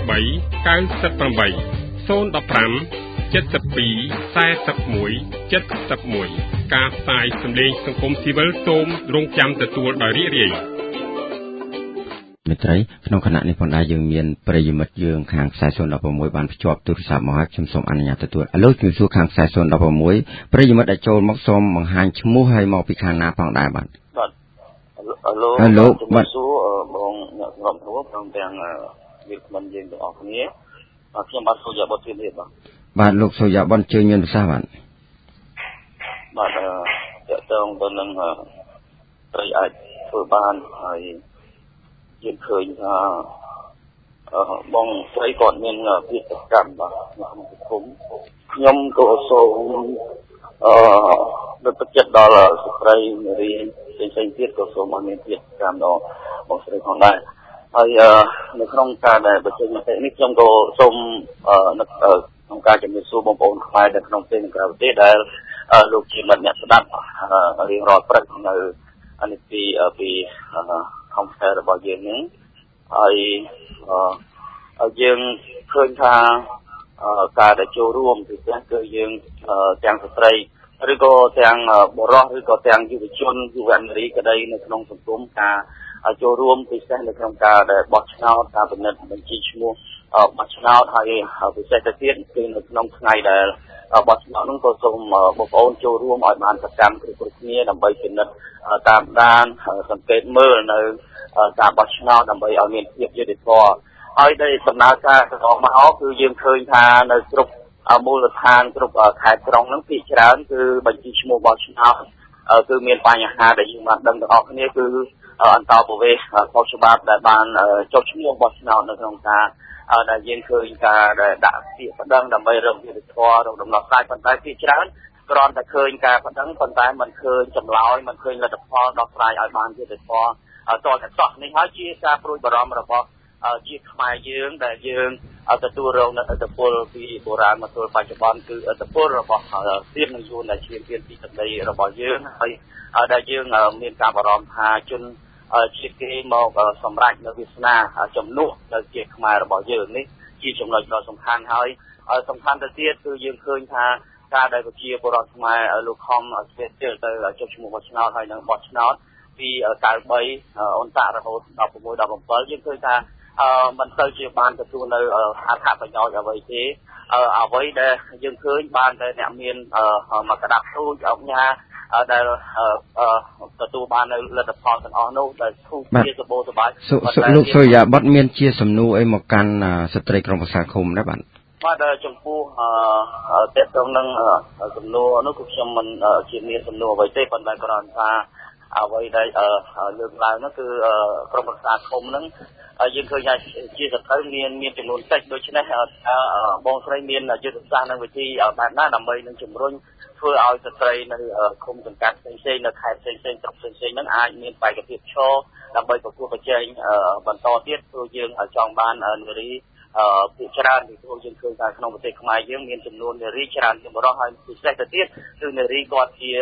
ศูนย์ หนึ่ง ห้า เจ็ด สอง เจ็ด เจ็ด หนึ่งការផ្សាយសម្លេងសង្គមស៊ីវិលសូមរងចាំទទួលដោយរីករាយមិត្តរីក្នុងគណៈនេះផងដែរយើងមានប្រិយមិត្តយើងខាងខ្សែ ศูนย์ หนึ่ง หก បានភ្ជាប់ទូរស័ព្ទមកហើយខ្ញុំសូមអនុញ្ញាតទទួលឥឡូវជំរាបសួរខាងខ្សែ ศูนย์ หนึ่ง หก ប្រិយមិត្តដែលចូលមកសូមបង្ហាញឈ្មោះហើយមកពីខាងណាផងដែរបាទបាទអឡូអឡូបាទសួរបងអ្នកក្រុមគ្រួព្រមទាំងវាគ្មិនយើងទាំងអស់គ្នាបាទខ្ញុំបាទសូយ៉ាបុតទៀតបាទបាទលោកសូយ៉ាបុតជើញមានប្រសាសន៍បាទបាទតើតើទៅនឹងត្រីអាចធ្វើបានហើយយើងឃើញថាបងស្រីគាត់មានវិទ្យាកម្មបាទក្នុងសង្គមខ្ញុំក៏សូមអឺលើកទឹកចិត្តដល់ស្ត្រីនារីផ្សេងៗទៀតក៏សូមឲ្យមានវិទ្យាកម្មដល់បងស្រីផងដែរហើយនៅក្នុងការដែលបញ្ចេញមតិនេះខ្ញុំក៏សូមក្នុងការជំរាបសួរបងប្អូនខ្មែរនៅក្នុងប្រទេសនិងក្រៅប្រទេសដែលលោកជាមិត្តអ្នកស្ដាប់រៀងរាល់ព្រឹកនៅនីតិពីខំផ្សាយរបស់យើងនេះហើយយើងឃើញថាការដែលចូលរួមពិសេសគឺយើងទាំងស្ត្រីឬក៏ទាំងបុរសឬក៏ទាំងយុវជនយុវនារីក្តីនៅក្នុងសង្គមការចូលរួមពិសេសនៅក្នុងការដែលបោះឆ្នោតការពិនិត្យបញ្ជីឈ្មោះបោះឆ្នោតហើយពិសេសទៅទៀតគឺនៅក្នុងថ្ងៃដែលបោះឆ្នោតនោះក៏សូមបងប្អូនចូលរួមឲ្យបានសកម្មគ្រប់គ្រប់គ្នាដើម្បីពិនិត្យតាមដានសង្កេតមើលនៅការបោះឆ្នោតដើម្បីឲ្យមានភាពយុត្តិធម៌ហើយដែលដំណើរការទៅមកគឺយើងឃើញថានៅគ្រប់មូលដ្ឋានគ្រប់ខេត្តក្រុងហ្នឹងភាគច្រើនគឺបញ្ជីឈ្មោះបោះឆ្នោតគឺមានបញ្ហាដែលយើងបានដឹងទាំងអស់គ្នាគឺអន្តរប្រវេសន៍ខុសច្បាប់ដែលបានចុះឈ្មោះបោះឆ្នោតនៅក្នុងការដែលយើងឃើញការដែលដាក់ពាក្យប្តឹងដើម្បីរកយុត្តិធម៌រកដំណោះស្រាយប៉ុន្តែភាគច្រើនគ្រាន់តែឃើញការប្តឹងប៉ុន្តែមិនឃើញចម្លើយមិនឃើញលទ្ធផលដោះស្រាយឲ្យបានយុត្តិធម៌តតែសោះនេះហើយជាការព្រួយបារម្ភរបស់ជាខ្មែរយើងដែលយើងទទួលរងនៅឥទ្ធិពលពីបុរាណមកទល់បច្ចុប្បន្នគឺឥទ្ធិពលរបស់ទៀននិងយួនដែលឈានទានពីទឹកដីរបស់យើងហើយដែលយើងមានការបារម្ភថាជនជាគេមកសម្រេចនៅវាសនាចំនួននៅជាខ្មែររបស់យើងនេះជាចំណុចដ៏សំខាន់ហើយសំខាន់ទៅទៀតគឺយើងឃើញថាការដែលប្រជាពលរដ្ឋខ្មែរលោកខំស្ទាក់ស្ទើរទៅចុះឈ្មោះបោះឆ្នោតហើយនឹងបោះឆ្នោតពីកៅបីអន្តររហូតដល់sáu ដល់bảyយើងឃើញថាមិនទៅជាបានទទួលនៅអត្ថប្រយោជន៍អ្វីទេអ្វីដែលយើងឃើញបានតែអ្នកមានមកក្តាប់ទូចអង្គការដែលទទួលបាននៅលទ្ធផលទាំងអស់នោះដែលធូរជាសបោសបាយលោកសូយ៉ាបតមានជាសំណួរអីមកកាន់ស្ត្រីក្រុមប្រឹក្សាឃុំដែរបាទបាទចំពោះតើតើនឹងសំណួរនោះគឺខ្ញុំមិនជាមានសំណួរអ្វីទេប៉ុន្តែគ្រាន់ថាអ្វីដែលលើកឡើងនោះគឺក្រុមប្រឹក្សាឃុំហ្នឹងយើងឃើញថាជាសត្រូវមានមានចំនួនតិចដូច្នេះបងស្រីមានយុទ្ធសាស្ត្រនិងវិធីបែបណាដើម្បីនឹងជំរុញធ្វើឲ្យស្ត្រីនៅឃុំសង្កាត់ផ្សេងៗនៅខេត្តផ្សេងៗស្រុកផ្សេងៗហ្នឹងអាចមានបេក្ខភាពឈរដើម្បីប្រកួតប្រជែងបន្តទៀតព្រោះយើងចង់បាននារីភាគច្រើនពីព្រោះយើងឃើញថាក្នុងប្រទេសខ្មែរយើងមានចំនួននារីច្រើនជាងបុរសហើយពិសេសទៅទៀតគឺនារីគាត់ជា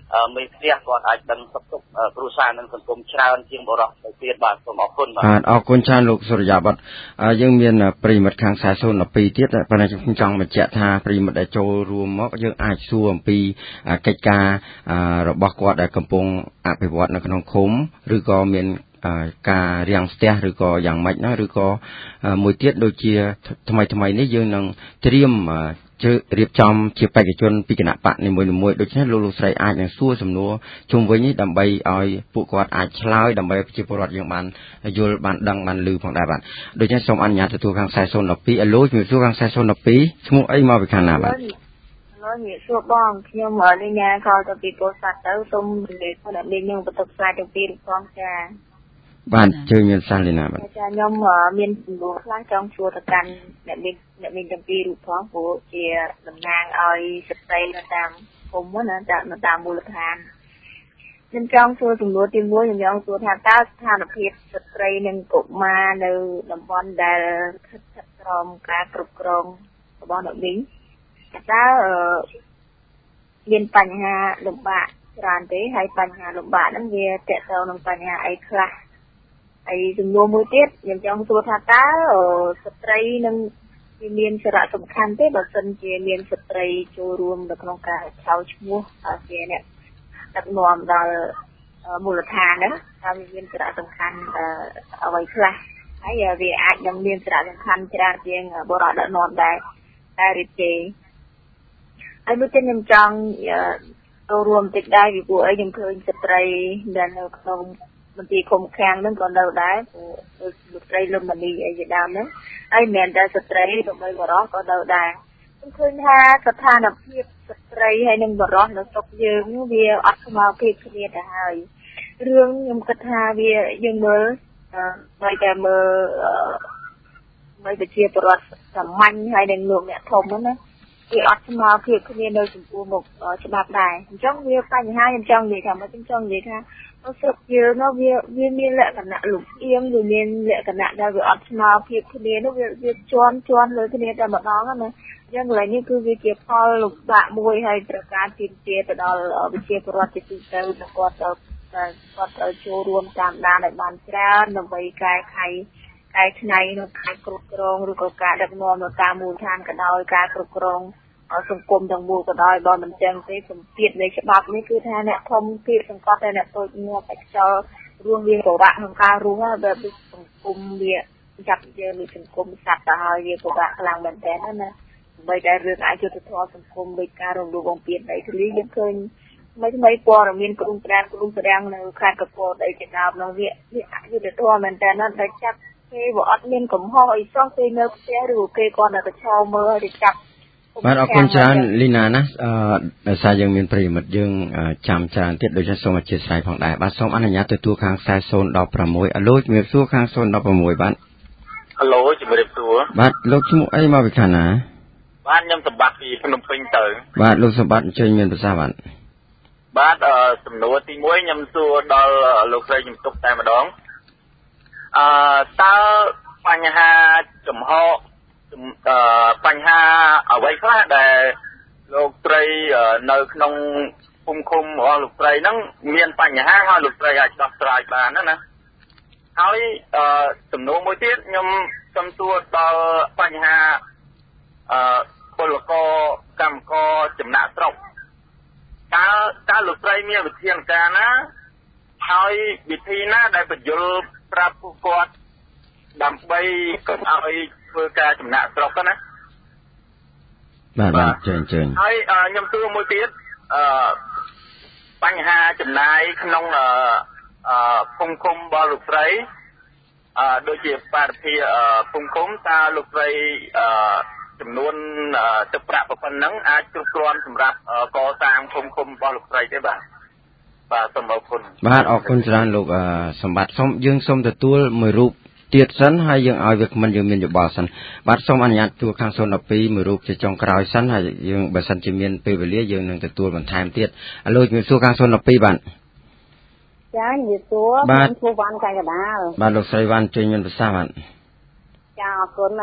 មេផ្ទះគាត់អាចដឹងសុខទុក្ខគ្រួសារនិងសង្គមច្រើនជាងបរិបទទៅទៀតបាទសូមអរគុណបាទបាទអរគុណច្រើនលោកសុរិយាបតយើងមានប្រិមិត្តខាងខ្សែศูนย์ពីរទៀតប៉ុន្តែខ្ញុំចង់បញ្ជាក់ថាប្រិមិត្តដែលចូលរួមមកយើងអាចសួរអំពីកិច្ចការរបស់គាត់ដែលកំពុងអភិវឌ្ឍនៅក្នុងឃុំឬក៏មានការរាំងស្ទះឬក៏យ៉ាងម៉េចណាឬក៏មួយទៀតដូចជាថ្មីថ្មីនេះយើងនឹងត្រៀមជើរៀបចំជាបេក្ខជនពីគណៈបកនីមួយៗដូច្នេះលោកលោកស្រីអាចនឹងសួរសំណួរជុំវិញនេះដើម្បីឲ្យពួកគាត់អាចឆ្លើយដើម្បីប្រជាពលរដ្ឋយើងបានយល់បានដឹងបានឮផងដែរបាទដូច្នេះសូមអនុញ្ញាតទទួលខាងខ្សែศูนย์ពីរឥឡូវជំរាបសួរខាងខ្សែศูนย์ពីរឈ្មោះអីមកពីខាងណាបាទឥឡូវជំរាបសួរបងខ្ញុំលីណាខលទៅពីពោធិ៍សាត់ទៅសូមនិយាយថាអ្នកលេងនឹងបន្ទប់ផ្សាយទៅពីផងចាបាទជើញមានសាលីណាបាទចាខ្ញុំមានសំណួរខ្លះចង់សួរទៅកាន់អ្នកលេងអ្នកលេងទាំងពីររូបផងព្រោះជាតំណាងឲ្យស្ត្រីនៅតាមភូមិណានៅតាមមូលដ្ឋានខ្ញុំចង់សួរសំណួរទីមួយខ្ញុំចង់សួរថាតើស្ថានភាពស្ត្រីនិងកុមារនៅតំបន់ដែលស្ថិតក្រោមការគ្រប់គ្រងរបស់អ្នកលេងតើមានបញ្ហាលំបាកច្រើនទេហើយបញ្ហាលំបាកហ្នឹងវាតកតទៅនឹងបញ្ហាអីខ្លះហើយចំនួនមួយទៀតខ្ញុំចង់សួរថាតើស្ត្រីនឹងមានសារៈសំខាន់ទេបើសិនជាមានស្ត្រីចូលរួមនៅក្នុងការឆៅឈ្មោះជាអ្នកដឹកនាំដល់មូលដ្ឋានហ្នឹងតើមានសារៈសំខាន់អ្វីខ្លះហើយវាអាចនឹងមានសារៈសំខាន់ច្រើនជាងបរិបទដឹកនាំដែរតែរីទេហើយមួយទៀតខ្ញុំចង់ចូលរួមតិចដែរពីព្រោះអីខ្ញុំឃើញស្ត្រីដែលនៅក្នុងមន្ទីរឃុំឃាំងហ្នឹងក៏នៅដែរព្រោះលោកស្រីលំមនីអីជាដើមហ្នឹងហើយមិនមែនតែស្ត្រីទៅបីបរោះក៏នៅដែរខ្ញុំឃើញថាស្ថានភាពស្ត្រីហើយនិងបរោះនៅស្រុកយើងវាអត់ស្មើភាពគ្នាទៅហើយរឿងខ្ញុំគិតថាវាយើងមើលបីតែមើលបីប្រជាពលរដ្ឋសាមញ្ញហើយនិងលោកអ្នកធំហ្នឹងណាវាអត់ស្មើភាពគ្នានៅចំពោះមុខច្បាប់ដែរអញ្ចឹងវាបញ្ហាខ្ញុំចង់និយាយថាមកខ្ញុំចង់និយាយថាស្រុកយើងនោះវាវាមានលក្ខណៈលំអៀងវាមានលក្ខណៈដែលវាអត់ស្មើភាពគ្នានោះវាវាជាន់ជាន់លើគ្នាតែម្ដងណាអញ្ចឹងកន្លែងនេះគឺវាជាផលលំបាកមួយហើយត្រូវការទាមទារទៅដល់វិជាពលរដ្ឋជាទូទៅគាត់ទៅគាត់ត្រូវចូលរួមតាមដានឲ្យបានច្រើនដើម្បីកែខៃកែច្នៃនៅការគ្រប់គ្រងឬក៏ការដឹកនាំនៅតាមមូលដ្ឋានក៏ដោយការគ្រប់គ្រងសង្គមទាំងមូលក៏ដោយបើមិនចឹងទេសម្ពាធនៃច្បាប់នេះគឺថាអ្នកធំពីសង្កត់តែអ្នកតូចងាប់តែខ្យល់រួមវាពិបាកក្នុងការរស់បែបសង្គមវាចាប់យើងនៃសង្គមសត្វទៅហើយវាពិបាកខ្លាំងមែនតើណាដើម្បីតែរឿងអយុត្តិធម៌សង្គមដូចការរំលោភបំពានដីធ្លីយើងឃើញថ្មីថ្មីព័ត៌មានក្រុមប្រាំក្រុមប្រាំងនៅខេត្តកពតដីជាដើមនោះវាវាអយុត្តិធម៌មែនតើណាតែចាប់គេវាអត់មានកំហុសអីសោះគេនៅផ្ទះឬគេគាត់នៅកញ្ឆោមើលទៅចាប់បាទអរគុណច្រើនលីណាណាអឺដោយសារយើងមានប្រិយមិត្តយើងចាំច្រើនទៀតដូច្នេះសូមអធិស្ឋានផងដែរបាទសូមអនុញ្ញាតទទួលខាងខ្សែศูนย์ដល់ប្រាំមួយឥឡូវជំរាបសួរខាងศูนย์ដល់ប្រាំមួយបាទហៅឡូជំរាបសួរបាទលោកឈ្មោះអីមកពីខាងណាបាទខ្ញុំសម្បត្តិពីភ្នំពេញទៅបាទលោកសម្បត្តិអញ្ជើញមានប្រសាសន៍បាទបាទសំណួរទីមួយខ្ញុំសួរដល់លោកស្រីជំទប់តែម្ដងអឺតើបញ្ហាចំហបញ្ហាអ្វីខ្លះដែលលោកស្រីនៅក្នុងភូមិឃុំរបស់លោកស្រីហ្នឹងមានបញ្ហាហើយលោកស្រីអាចដោះស្រាយបានណាណាហើយសំណួរមួយទៀតខ្ញុំសូមសួរដល់បញ្ហាអឺពលករកម្មករចំណាក់ស្រុកតើតើលោកស្រីមានវិធានការណាហើយវិធីណាដែលបញ្យល់ប្រាប់ពួកគាត់ដើម្បីកុំឲ្យធ្វើការចំណាក់ស្រុកណាបាទបាទជើញជើញហើយខ្ញុំសួរមួយទៀតអឺបញ្ហាចំណាយក្នុងអឺភូមិឃុំរបស់លោកស្រីអឺដូចជាបារភិភូមិឃុំតើលោកស្រីអឺចំនួនទឹកប្រាក់ប៉ុណ្ណឹងអាចគ្រប់គ្រាន់សម្រាប់កសាងភូមិឃុំរបស់លោកស្រីទេបាទបាទសូមអរគុណបាទអរគុណច្រើនលោកសម្បត្តិសូមយើងសូមទទួលមួយរូបទៀតសិនហើយយើងឲ្យវាមិនយើងមានយោបល់សិនបាទសូមអនុញ្ញាតជួបខាងศูนย์ពីរមួយរូបជាចុងក្រោយសិនហើយយើងបើសិនជាមានពេលវេលាយើងនឹងទទួលបន្ថែមទៀតឥឡូវជំរាបសួរខាងศูนย์ពីរបាទចាជំរាបសួរខ្ញុំសួរវ៉ាន់កែកដាលបាទលោកស្រីវ៉ាន់ជួយមានប្រសាសន៍បាទចាអរគុណណា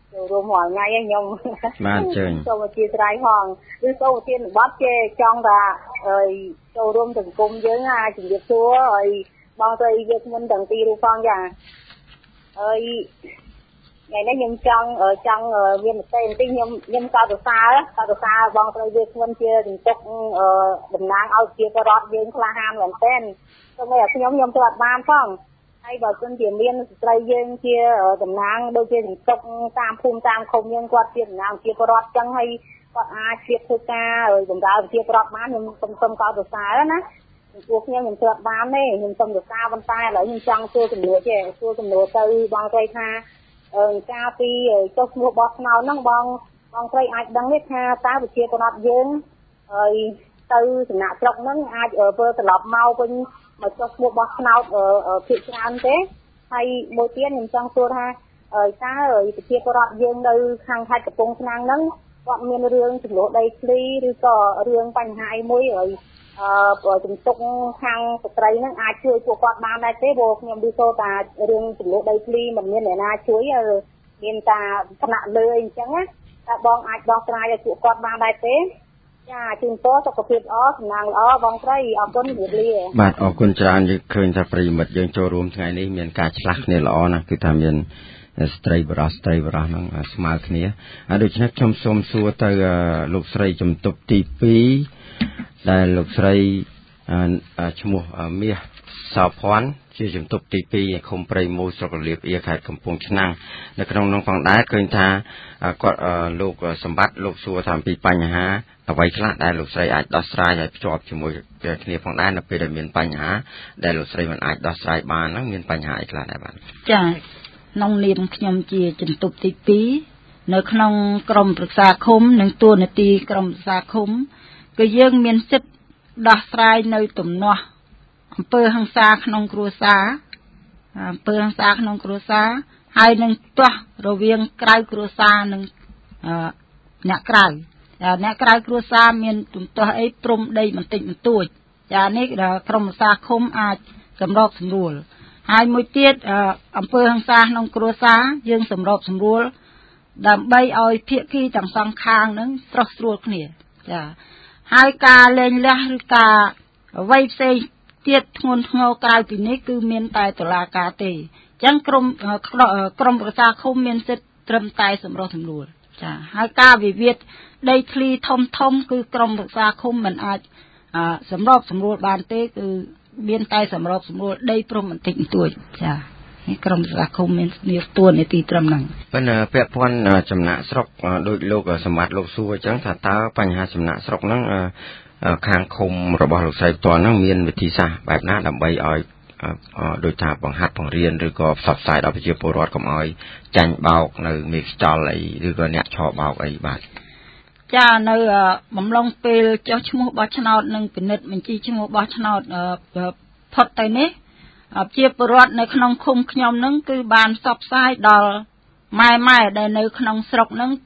ចូលរួមរាល់ថ្ងៃខ្ញុំបានជើញសូមអធិស្ឋានផងឬសូមឧទានបទចេចង់ថាអើយចូលរួមសង្គមយើងអាចជំរាបសួរហើយបងស្រីយើងមិនទាំងពីររូបផងចាហើយថ្ងៃនេះខ្ញុំចង់ចង់មានមតិបន្តិចខ្ញុំខ្ញុំកោតសរសើរកោតសរសើរបងស្រីវាគ្មិនជាសន្ទុកតំណាងឲ្យជាបរិបទយើងក្លាហានមែនទែនសូម្បីតែខ្ញុំខ្ញុំទៅអត់បានផងហើយបើសិនជាមានស្ត្រីយើងជាតំណាងដូចជាសន្ទុកតាមភូមិតាមឃុំយើងគាត់ជាតំណាងជាបរិបទចឹងហើយគាត់អាចជាធ្វើការបម្រើជាបរិបទបានខ្ញុំសូមសូមកោតសរសើរណាពួកខ្ញុំខ្ញុំធ្វើបានទេខ្ញុំសូមសរសើរប៉ុន្តែឥឡូវខ្ញុំចង់ធ្វើជំនួសទេសួរជំនួសទៅបងស្រីថាអឺការពីចុះឈ្មោះបោះឆ្នោតហ្នឹងបងបងស្រីអាចដឹងទេថាតើប្រជាពលរដ្ឋយើងហើយទៅសំណាក់ស្រុកហ្នឹងអាចធ្វើត្រឡប់មកវិញមកចុះឈ្មោះបោះឆ្នោតភាគច្រើនទេហើយមួយទៀតខ្ញុំចង់សួរថាតើប្រជាពលរដ្ឋយើងនៅខាងខេត្តកំពង់ឆ្នាំងហ្នឹងគាត់មានរឿងចំនួនដីធ្លីឬក៏រឿងបញ្ហាអីមួយហើយអឺជំទុកខាងស្ត្រីហ្នឹងអាចជួយពួកគាត់បានដែរទេព្រោះខ្ញុំឮសូរថារឿងចំនួនដីធ្លីមិនមានអ្នកណាជួយមានតែថ្នាក់លើអីចឹងណាតែបងអាចដោះស្រាយឲ្យពួកគាត់បានដែរទេចាជូនពរសុខភាពល្អសំណាងល្អបងស្រីអរគុណជម្រាបលាបាទអរគុណច្រើនយើងឃើញថាប្រិយមិត្តយើងចូលរួមថ្ងៃនេះមានការឆ្លាស់គ្នាល្អណាស់គឺថាមានស្ត្រីបរោះស្ត្រីបរោះហ្នឹងស្មើគ្នាហើយដូច្នេះខ្ញុំសូមសួរទៅលោកស្រីជំទប់ទីពីរដែលលោកស្រីឈ្មោះមាសសោភ័ណ្ឌជាជំទប់ទីពីរឃុំព្រៃមូលស្រុករលៀបអៀខេត្តកំពង់ឆ្នាំងនៅក្នុងនោះផងដែរឃើញថាគាត់លោកសម្បត្តិលោកសួរថាអំពីបញ្ហាអ្វីខ្លះដែលលោកស្រីអាចដោះស្រាយឲ្យភ្ជាប់ជាមួយគ្នាផងដែរនៅពេលដែលមានបញ្ហាដែលលោកស្រីមិនអាចដោះស្រាយបានហ្នឹងមានបញ្ហាអីខ្លះដែរបាទចាក្នុងនាមខ្ញុំជាជំទប់ទីពីរនៅក្នុងក្រមប្រឹក្សាឃុំនិងតួនាទីក្រមប្រឹក្សាឃុំគឺយើងមានសិទ្ធិដោះស្រាយនៅទំនាស់អំពើហិង្សាក្នុងគ្រួសារអំពើហិង្សាក្នុងគ្រួសារហើយនឹងទាស់រវាងក្រៅគ្រួសារនិងអ្នកក្រៅអ្នកក្រៅគ្រួសារមានទំទាស់អីព្រំដីបន្តិចបន្តួចចានេះក្រមប្រឹក្សាឃុំអាចសម្របសម្រួលហើយមួយទៀតអំពើហិង្សាក្នុងគ្រួសារយើងសម្របសម្រួលដើម្បីឲ្យភាគីទាំងសងខាងនឹងស្រស់ស្រួលគ្នាចាហើយការលែងលះឬការអ្វីផ្សេងទៀតធ្ងន់ធ្ងរក្រៅពីនេះគឺមានតែតុលាការទេអញ្ចឹងក្រមក្រមប្រឹក្សាឃុំមានសិទ្ធិត្រឹមតែសម្រុះសម្រួលចាហើយការវិវាទដីធ្លីធំធំគឺក្រមប្រឹក្សាឃុំមិនអាចសម្របសម្រួលបានទេគឺមានតែសម្របសម្រួលដីព្រំបន្តិចបន្តួចចានេះក្រមប្រឹក្សាឃុំមាននាតួនាទីត្រឹមហ្នឹងប៉ុន្តែពាក់ព័ន្ធចំណាក់ស្រុកដោយលោកសម្បត្តិលោកសួរអញ្ចឹងថាតើបញ្ហាចំណាក់ស្រុកហ្នឹងខាងឃុំរបស់លោកស្រីផ្ទាល់ហ្នឹងមានវិធីសាស្ត្របែបណាដើម្បីឲ្យដោយថាបង្ហាត់បង្រៀនឬក៏ផ្សព្វផ្សាយដល់ប្រជាពលរដ្ឋកុំឲ្យចាញ់បោកនៅមេខ្យល់អីឬក៏អ្នកឆោបោកអីបាទចានៅបំឡុងពេលចុះឈ្មោះបោះឆ្នោតនិងពិនិត្យបញ្ជីឈ្មោះបោះឆ្នោតផុតទៅនេះប្រជាពលរដ្ឋនៅក្នុងឃុំខ្ញុំនឹងគឺបានផ្សព្វផ្សាយដល់ម៉ែម៉ែដែលនៅក្នុងស្រុកនឹង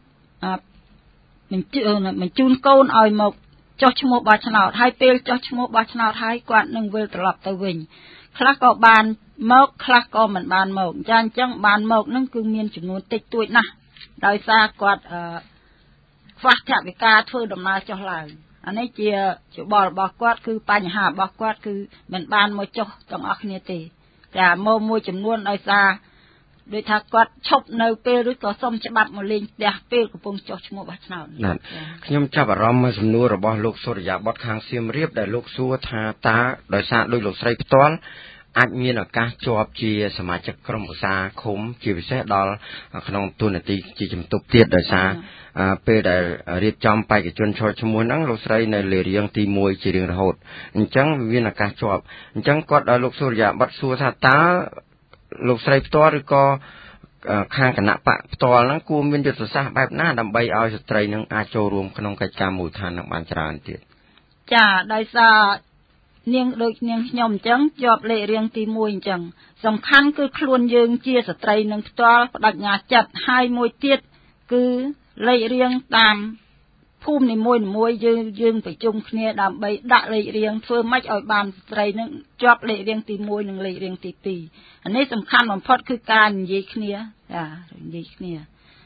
បញ្ជូនកូនឲ្យមកចុះឈ្មោះបោះឆ្នោតហើយពេលចុះឈ្មោះបោះឆ្នោតហើយគាត់នឹងវិលត្រឡប់ទៅវិញខ្លះក៏បានមកខ្លះក៏មិនបានមកចាអញ្ចឹងបានមកនឹងគឺមានចំនួនតិចតួចណាស់ដោយសារគាត់ខ្វះថវិកាធ្វើដំណើរចុះឡើងអានេះជាច្បល់របស់គាត់គឺបញ្ហារបស់គាត់គឺមិនបានមកចុះទាំងអស់គ្នាទេចាមកមួយចំនួនដោយសារដូចថាគាត់ឈប់នៅពេលឬក៏សុំច្បាប់មកលេងផ្ទះពេលកំពុងចុះឈ្មោះបោះឆ្នោតណាស់ខ្ញុំចាប់អារម្មណ៍មួយសំណួររបស់លោកសុរិយាបុត្រខាងសៀមរាបដែលលោកសួរថាតើដោយសារដោយលោកស្រីផ្ទាល់អាចមានឱកាសជាប់ជាសមាជិកក្រុមប្រឹក្សាឃុំជាពិសេសដល់ក្នុងទូនាទីជាជំទប់ទៀតដោយសារពេលដែលរៀបចំបេក្ខជនឈរឈ្មោះហ្នឹងលោកស្រីនៅលេរៀងទីមួយជារៀងរហូតអញ្ចឹងមានឱកាសជាប់អញ្ចឹងគាត់ដល់លោកសុរិយាបុត្រសួរថាតើលោកស្រីផ្ទាល់ឬក៏ខាងគណៈបកផ្ទាល់ហ្នឹងគួរមានយុទ្ធសាស្ត្របែបណាដើម្បីឲ្យស្ត្រីនឹងអាចចូលរួមក្នុងកិច្ចការមូលដ្ឋាននឹងបានច្រើនទៀតចាដោយសារនាងដូចនាងខ្ញុំអញ្ចឹងជាប់លេខរៀងទីមួយអញ្ចឹងសំខាន់គឺខ្លួនយើងជាស្ត្រីនឹងផ្ទាល់បដិញ្ញាចិត្តហើយមួយទៀតគឺលេខរៀងតាមភូមិនីមួយៗយើងយើងប្រជុំគ្នាដើម្បីដាក់លេខរៀងធ្វើម៉េចឲ្យបានស្ត្រីនឹងជាប់លេខរៀងទីមួយនិងលេខរៀងទីពីរអានេះសំខាន់បំផុតគឺការនិយាយគ្នាចានិយាយគ្នា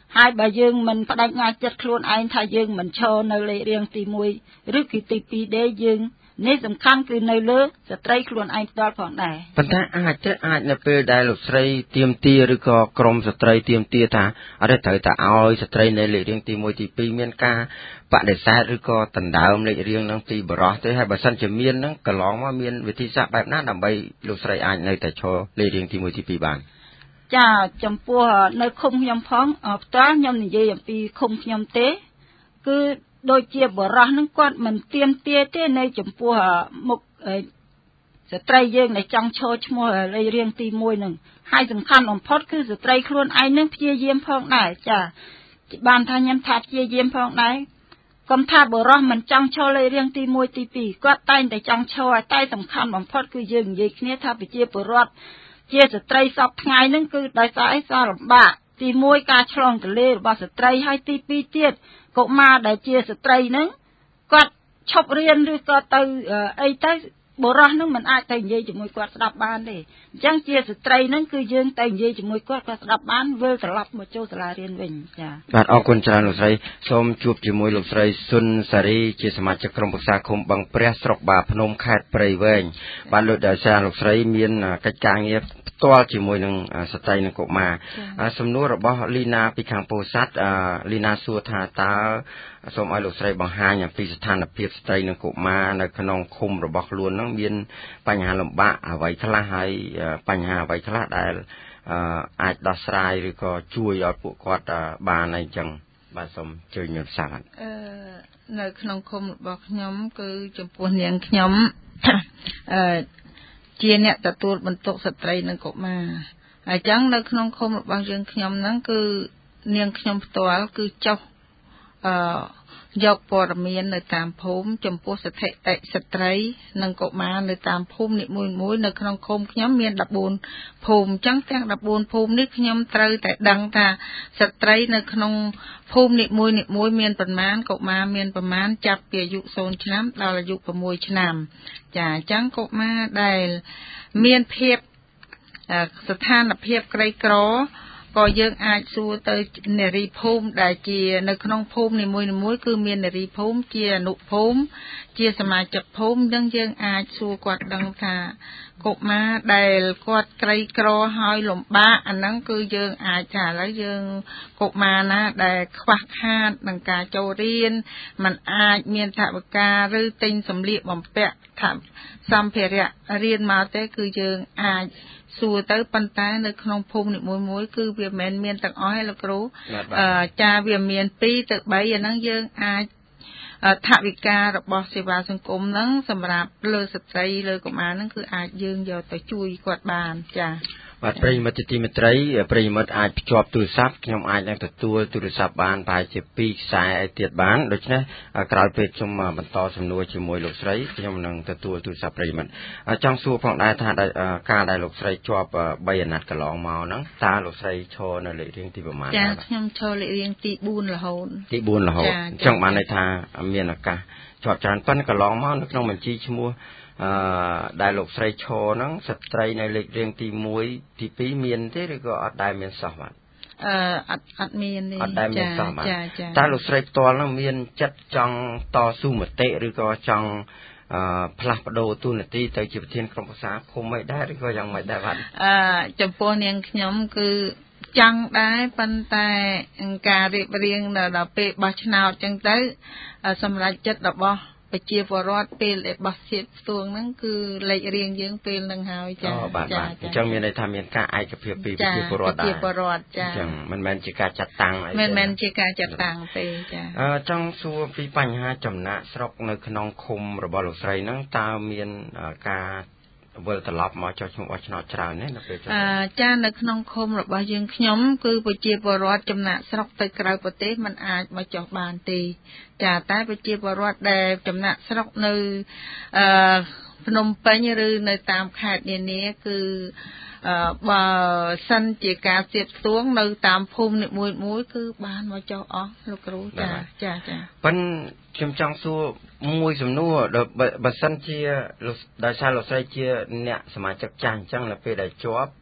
ហើយបើយើងមិនបដិញ្ញាចិត្តខ្លួនឯងថាយើងមិនឈរនៅលេខរៀងទីមួយឬគឺទីពីរទេយើងនេះសំខាន់គឺនៅលើស្ត្រីខ្លួនឯងផ្ទាល់ផងដែរប៉ុន្តែអាចទេអាចនៅពេលដែលលោកស្រីទៀមទាឬក៏ក្រមស្ត្រីទៀមទាថាអត់ត្រូវតែឲ្យស្ត្រីនៅលេខរៀងទីមួយទីពីរមានការបដិសេធឬក៏ដណ្ដើមលេខរៀងនឹងពីបរោះទេហើយបើសិនជាមាននឹងកន្លងមកមានវិធីសាស្ត្របែបណាដើម្បីលោកស្រីអាចនៅតែឈរលេខរៀងទីមួយទីពីរបានចាចំពោះនៅឃុំខ្ញុំផងផ្ទាល់ខ្ញុំនិយាយអំពីឃុំខ្ញុំទេគឺដូចជាបរោះនឹងគាត់មិនទៀមទាទេនៅចំពោះមុខស្ត្រីយើងដែលចង់ឈរឈ្មោះលេខរៀងទីមួយនឹងហើយសំខាន់បំផុតគឺស្ត្រីខ្លួនឯងនឹងព្យាយាមផងដែរចាបានថាខ្ញុំថាព្យាយាមផងដែរកុំថាបរោះមិនចង់ឈរលេខរៀងទីមួយទីពីរគាត់តែងតែចង់ឈរតែសំខាន់បំផុតគឺយើងនិយាយគ្នាថាប្រជាពលរដ្ឋជាស្ត្រីសពថ្ងៃហ្នឹងគឺដោយសារអីសារលំបាកទីមួយការឆ្លងទន្លេរបស់ស្ត្រីហើយទីពីរទៀតកុមារដែលជាស្ត្រីហ្នឹងគាត់ឈប់រៀនឬក៏ទៅអីទៅបុរសហ្នឹងមិនអាចទៅនិយាយជាមួយគាត់ស្ដាប់បានទេអញ្ចឹងជាស្ត្រីហ្នឹងគឺយើងទៅនិយាយជាមួយគាត់គាត់ស្ដាប់បានវិលត្រឡប់មកចូលសាលារៀនវិញចា៎បាទអរគុណច្រើនលោកស្រីសូមជួបជាមួយលោកស្រីស៊ុនសារីជាសមាជិកក្រុមប្រឹក្សាឃុំបឹងព្រះស្រុកបាភ្នំខេត្តព្រៃវែងបាទលោកដោយសារលោកស្រីមានកិច្ចការងារផ្ទាល់ជាមួយនឹងស្ត្រីនិងកុមារសំណួររបស់លីណាពីខាងពោធិ៍សាត់លីណាសួរថាតើសូមឲ្យលោកស្រីបង្ហាញអំពីស្ថានភាពស្ត្រីនិងកុមារនៅក្នុងឃុំរបស់ខ្លួននឹងមានបញ្ហាលំបាកអ្វីខ្លះហើយបញ្ហាអ្វីខ្លះដែលអាចដោះស្រាយឬក៏ជួយឲ្យពួកគាត់បានអីចឹងបាទសូមជួយញ៉ាំសាអឺនៅក្នុងឃុំរបស់ខ្ញុំគឺចំពោះនាងខ្ញុំអឺជាអ្នកទទួលបន្ទុកស្ត្រីនិងកុមារហើយចឹងនៅក្នុងឃុំរបស់យើងខ្ញុំហ្នឹងគឺនាងខ្ញុំផ្ទាល់គឺចុះអឺយកព័ត៌មាននៅតាមភូមិចំពោះស្ថិតិស្ត្រីនិងកុមារនៅតាមភូមិនីមួយៗនៅក្នុងឃុំខ្ញុំមានដប់បួនភូមិអញ្ចឹងទាំងដប់បួនភូមិនេះខ្ញុំត្រូវតែដឹងថាស្ត្រីនៅក្នុងភូមិនីមួយៗមានប្រមាណកុមារមានប្រមាណចាប់ពីអាយុศูนย์ឆ្នាំដល់អាយុหกឆ្នាំចាអញ្ចឹងកុមារដែលមានភាពស្ថានភាពក្រីក្រក៏យើងអាចសួរទៅនារីភូមិដែលជានៅក្នុងភូមិនីមួយៗគឺមាននារីភូមិជាអនុភូមិជាសមាជិកភូមិនឹងយើងអាចសួរគាត់ដឹងថាកុមារដែលគាត់ក្រីក្រហើយលំបាកអាហ្នឹងគឺយើងអាចថាឥឡូវយើងកុមារណាដែលខ្វះខាតនឹងការចូលរៀនมันអាចមានថវិកាឬទិញសម្លៀកបំពាក់ថាសម្ភារៈរៀនមកទេគឺយើងអាចសួរទៅប៉ុន្តែនៅក្នុងភូមិនីមួយៗគឺវាមិនមានទាំងអស់ទេលោកគ្រូអឺចាវាមានពីរទៅបីអាហ្នឹងយើងអាចថវិការបស់សេវាសង្គមហ្នឹងសម្រាប់លើស្ត្រីលើកុមារហ្នឹងគឺអាចយើងយកទៅជួយគាត់បានចាបាទប្រិយមិត្តទីមេត្រីប្រិយមិត្តអាចភ្ជាប់ទូរស័ព្ទខ្ញុំអាចនឹងទទួលទូរស័ព្ទបានប្រហែលជាពីរខ្សែឲ្យទៀតបានដូច្នេះក្រោយពេលខ្ញុំបន្តសំណួរជាមួយលោកស្រីខ្ញុំនឹងទទួលទូរស័ព្ទប្រិយមិត្តចង់សួរផងដែរថាការដែលលោកស្រីជាប់បីអាណត្តិកន្លងមកហ្នឹងតើលោកស្រីឈរនៅលេខរៀងទីប្រមាណចាខ្ញុំឈរលេខរៀងទីបួនរហូតទីបួនរហូតអញ្ចឹងបានន័យថាមានឱកាសជាប់ច្រើនប៉ុន្តែកន្លងមកនៅក្នុងបញ្ជីឈ្មោះអឺដែលលោកស្រីឈរហ្នឹងស្ត្រីនៅលេខរៀងទីមួយទីពីរមានទេឬក៏អត់ដែលមានសោះបាទអឺអត់អត់មានទេអត់ដែលមានសោះបាទតើលោកស្រីផ្ទាល់ហ្នឹងមានចិត្តចង់តស៊ូមតិឬក៏ចង់អឺផ្លាស់ប្ដូរទូនាទីទៅជាប្រធានក្រុមប្រឹក្សាឃុំមិនដែរឬក៏យ៉ាងម៉េចដែរបាទអឺចំពោះនាងខ្ញុំគឺចង់ដែរប៉ុន្តែការរៀបរៀងដល់ពេលបោះឆ្នោតចឹងទៅសម្រាប់ចិត្តរបស់ប្រជាពលរដ្ឋពេលដែលបោះសៀតផ្ទួងហ្នឹងគឺលេខរៀងយើងពេលហ្នឹងហើយចាចាអញ្ចឹងមានន័យថាមានការឯកភាពពីប្រជាពលរដ្ឋដែរប្រជាពលរដ្ឋចាអញ្ចឹងមិនមែនជាការចាត់តាំងអីមិនមែនជាការចាត់តាំងទេចាអឺចង់សួរពីបញ្ហាចំណាក់ស្រុកនៅក្នុងឃុំរបស់លោកស្រីហ្នឹងតើមានការវិលត្រឡប់មកចុះឈ្មោះបោះឆ្នោតច្រើនទេនៅពេលអឺចានៅក្នុងឃុំរបស់យើងខ្ញុំគឺប្រជាពលរដ្ឋចំណាក់ស្រុកទៅក្រៅប្រទេសมันអាចមកចុះបានទេចាតែប្រជាពលរដ្ឋដែលចំណាក់ស្រុកនៅអឺភ្នំពេញឬនៅតាមខេត្តនានាគឺអឺបើសិនជាការសៀតផ្ទួងនៅតាមភូមិនីមួយៗគឺបានមកចុះអស់លោកគ្រូចាចាចាប៉ិនខ្ញុំចង់សួរមួយសំណួរបើសិនជាដោយសារលោកស្រីជាអ្នកសមាជិកចាស់អញ្ចឹងនៅពេលដែលជាប់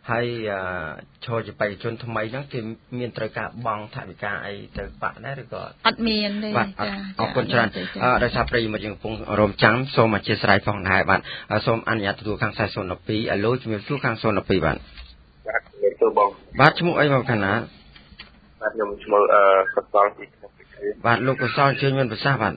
ហើយចូលទៅបេក្ខជនថ្មីហ្នឹងគេមានត្រូវការបង់ថវិកាអីទៅបាក់ដែរឬក៏អត់មានទេបាទអរគុណច្រើនដោយសារប្រិយមិត្តយើងកំពុងរំចាំសូមអធិស្ឋានផងដែរបាទសូមអនុញ្ញាតទទួលខាងខ្សែศูนย์ một haiអឡូជំរាបសួរខាងศูนย์ một haiបាទបាទជំរាបសួរបងបាទឈ្មោះអីមកខាងណាបាទខ្ញុំឈ្មោះអឺកសលពីខ្ញុំបាទលោកកសលជឿមានប្រសាសន៍បាទ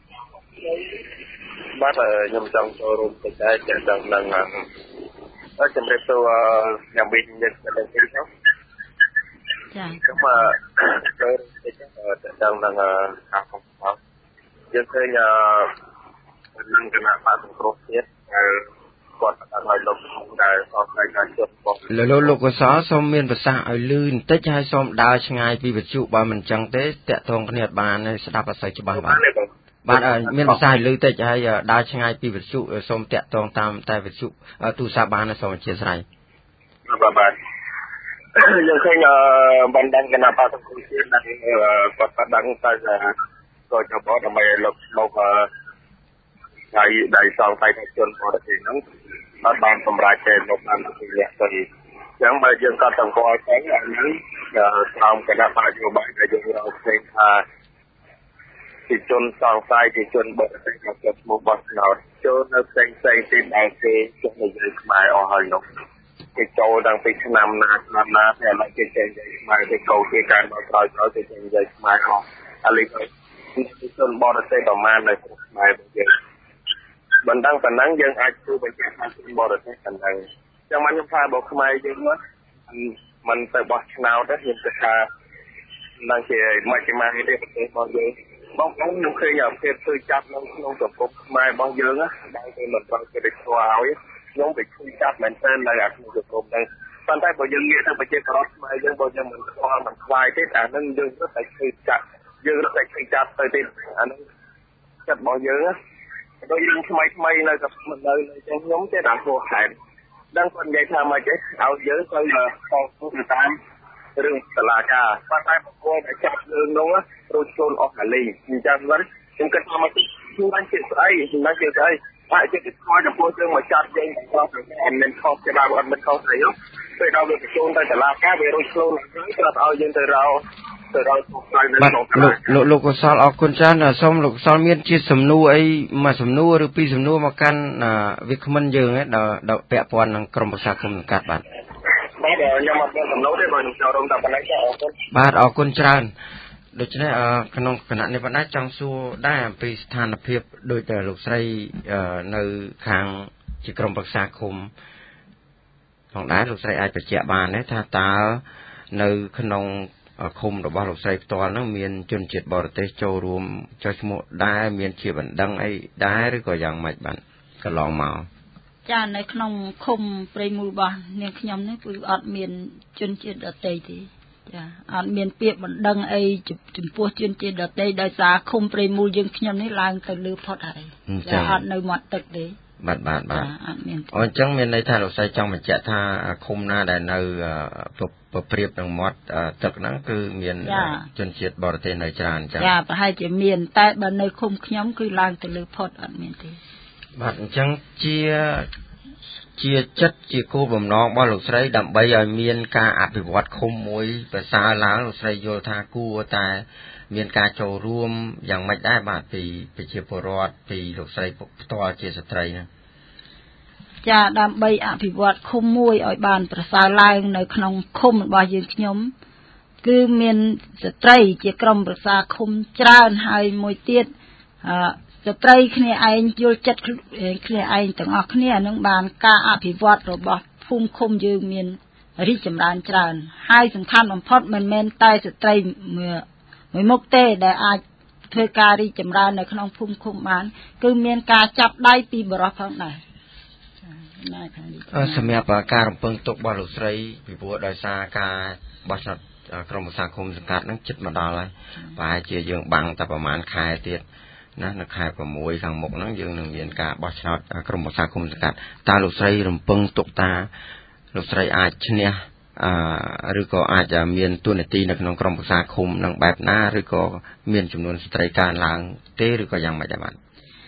បាទខ្ញុំចង់ចូលរួមតិចដែរចាក់ដល់នឹងអឺជំរាបសួរយ៉ាងវិញយើងទៅទៅទៀតហ្នឹងចា៎ខ្ញុំចូលតិចទៅដល់នឹងខាងផងយើងឃើញនឹងគណៈបកសង្គ្រោះជាតិដែលគាត់បានឲ្យលោកដែលអស់កាយការជិតបងលោកលោកកសលសូមមានប្រសាសន៍ឲ្យលឺបន្តិចហើយសូមដើរឆ្ងាយពីវិទ្យុបើមិនអញ្ចឹងទេតាក់ទងគ្នាបានស្ដាប់អត់សូវច្បាស់បាទបាទមានប្រសាសន៍ឲ្យលឺតិចហើយដើរឆ្ងាយពីវិទ្យុសូមតាក់ទងតាមតែវិទ្យុទូរស័ព្ទបានសូមអធិស្ឋានបាទបាទយើងឃើញបណ្ដឹងគណៈបកសង្គ្រោះជាតិដែលគាត់បណ្ដឹងទៅក៏ចាប់បដើម្បីលោកមកហើយដែលសងកាយជនបរទេសហ្នឹងបានបានសម្រាប់តែលោកបានទៅលក្ខទៅអញ្ចឹងបើយើងក៏ต้องស្គាល់ទៅអានេះក្រោមគណៈបកយោបាយដែលយើងរកឃើញថាជាជនសងកាយជាជនបរទេសមកជាឈ្មោះបោះឆ្នោតចូលនៅផ្សេងផ្សេងទីដែលគេជិះនិយាយខ្មែរអស់ហើយនោះគេចូលតាំងពីឆ្នាំណាឆ្នាំណាតែឥឡូវគេចេះនិយាយខ្មែរគេកោគេការមកក្រោយក្រោយគេចេះនិយាយខ្មែរអស់ឥឡូវគឺជនបរទេសប្រមាណនៅក្នុងខ្មែររបស់យើងបណ្ដឹងប៉ុណ្ណឹងយើងអាចធ្វើបញ្ជាក់ថាជនបរទេសប៉ុណ្ណឹងចឹងមកខ្ញុំថាបើខ្មែរយើងមិនទៅបោះឆ្នោតទេខ្ញុំគិតថានឹងជាមកជាមកទេប្រទេសរបស់យើងបងប្អូនខ្ញុំឃើញអាភាពធ្វើចាប់នៅក្នុងប្រភពខ្មែររបស់យើងដែលគេមិនត្រូវគេទៅស្គាល់ឲ្យខ្ញុំទៅជួយចាប់មែនទែននៅអាក្នុងប្រភពហ្នឹងប៉ុន្តែបើយើងងាកទៅប្រជាប្រដ្ឋខ្មែរយើងបើយើងមិនស្គាល់មិនខ្វាយទេអានឹងយើងរត់តែជួយចាប់យើងរត់តែជួយចាប់ទៅទេអានឹងចិត្តរបស់យើងដូចយើងថ្មីថ្មីនៅกับនៅនៅចឹងខ្ញុំទេតាមហួសហេតុដឹងគាត់និយាយថាមកចេះឲ្យយើងទៅទៅតាមរឿងសាលាការប៉ុន្តែបកគោដែលចាប់រឿងនោះរួចខ្លួនអស់កាលីអញ្ចឹងវិញខ្ញុំគិតថាមកខ្លួនជាស្អីមិនជាស្អីហើយជាស្គាល់ចំពោះយើងមកចាប់យើងគាត់មិនមែនខុសច្បាប់អត់មិនខុសអីនោះពេលដល់វាបញ្ជូនទៅសាលាការវារួចខ្លួនហើយគាត់ឲ្យយើងទៅរកទៅរកខ្លួននៅក្នុងសាលាលោកលោកកសលអរគុណច្រើនសូមលោកកសលមានជាសំណួរអីមួយសំណួរឬពីរសំណួរមកកាន់វាគ្មិនយើងដល់ពាក់ព័ន្ធនឹងក្រមប្រឹក្សាគុំសង្កាត់បាទបាទខ្ញុំអត់មានសំណួរទេបើខ្ញុំចូលរួមតែប៉ុណ្ណេះចាអរគុណបាទអរគុណច្រើនដូច្នេះក្នុងគណៈនេះបណ្ដាចង់សួរដែរអំពីស្ថានភាពដូចតែលោកស្រីនៅខាងជាក្រមប្រឹក្សាគុំផងដែរលោកស្រីអាចបញ្ជាក់បានទេថាតើនៅក្នុងឃុំរបស់លោកស្រីផ្ទាល់ហ្នឹងមានជនជាតិបរទេសចូលរួមចុះឈ្មោះដែរមានជាបណ្ដឹងអីដែរឬក៏យ៉ាងម៉េចបាទកន្លងមកចានៅក្នុងឃុំព្រៃមូលរបស់នាងខ្ញុំនេះគឺអត់មានជនជាតិដទៃទេចាអត់មានពាក្យបណ្ដឹងអីចំពោះជនជាតិដទៃដោយសារឃុំព្រៃមូលយើងខ្ញុំនេះឡើងទៅលើផុតហើយចាអត់នៅមាត់ទឹកទេបាទបាទបាទអត់មានអញ្ចឹងមានន័យថាលោកស្រីចង់បញ្ជាក់ថាឃុំណាដែលនៅប្រព្រៀបនឹងមាត់ទឹកហ្នឹងគឺមានជនជាតិបរទេសនៅច្រើនអញ្ចឹងចាប្រហែលជាមានតែបើនៅឃុំខ្ញុំគឺឡើងទៅលើផុតអត់មានទេបាទអញ្ចឹងជាជាចិត្តជាគោលបំណងរបស់លោកស្រីដើម្បីឲ្យមានការអភិវឌ្ឍឃុំមួយប្រសើរឡើងលោកស្រីយល់ថាគួរតែមានការចូលរួមយ៉ាងម៉េចដែរបាទពីប្រជាពលរដ្ឋពីលោកស្រីផ្ទាល់ជាស្ត្រីណាចាដើម្បីអភិវឌ្ឍឃុំមួយឲ្យបានប្រសើរឡើងនៅក្នុងឃុំរបស់យើងខ្ញុំគឺមានស្ត្រីជាក្រុមប្រឹក្សាឃុំច្រើនហើយមួយទៀតអឺស្ត្រីគ្នាឯងយល់ចិត្តគ្នាឯងទាំងអស់គ្នានឹងបានការអភិវឌ្ឍរបស់ភូមិឃុំយើងមានរីកចម្រើនច្រើនហើយសំខាន់បំផុតមិនមែនតែស្ត្រីមួយមុខទេដែលអាចធ្វើការរីកចម្រើននៅក្នុងភូមិឃុំបានគឺមានការចាប់ដៃពីបរិសុទ្ធផងដែរណាខាងនេះសម្រាប់ការរំពឹងទុករបស់លោកស្រីពីព្រោះដោយសារការបោះឆ្នោតក្រុមប្រឹក្សាឃុំសង្កាត់ហ្នឹងជិតមកដល់ហើយប្រហែលជាយើងបាំងតែប្រហែលខែទៀតណានៅខែប្រាំមួយខាងមុខហ្នឹងយើងនឹងមានការបោះឆ្នោតក្រុមប្រឹក្សាឃុំសង្កាត់តើលោកស្រីរំពឹងទុកតាលោកស្រីអាចឈ្នះអឺឬក៏អាចមានទួនាទីនៅក្នុងក្រុមប្រឹក្សាឃុំនឹងបែបណាឬក៏មានចំនួនស្ត្រីកើនឡើងទេឬក៏យ៉ាងម៉េចដែរបាទ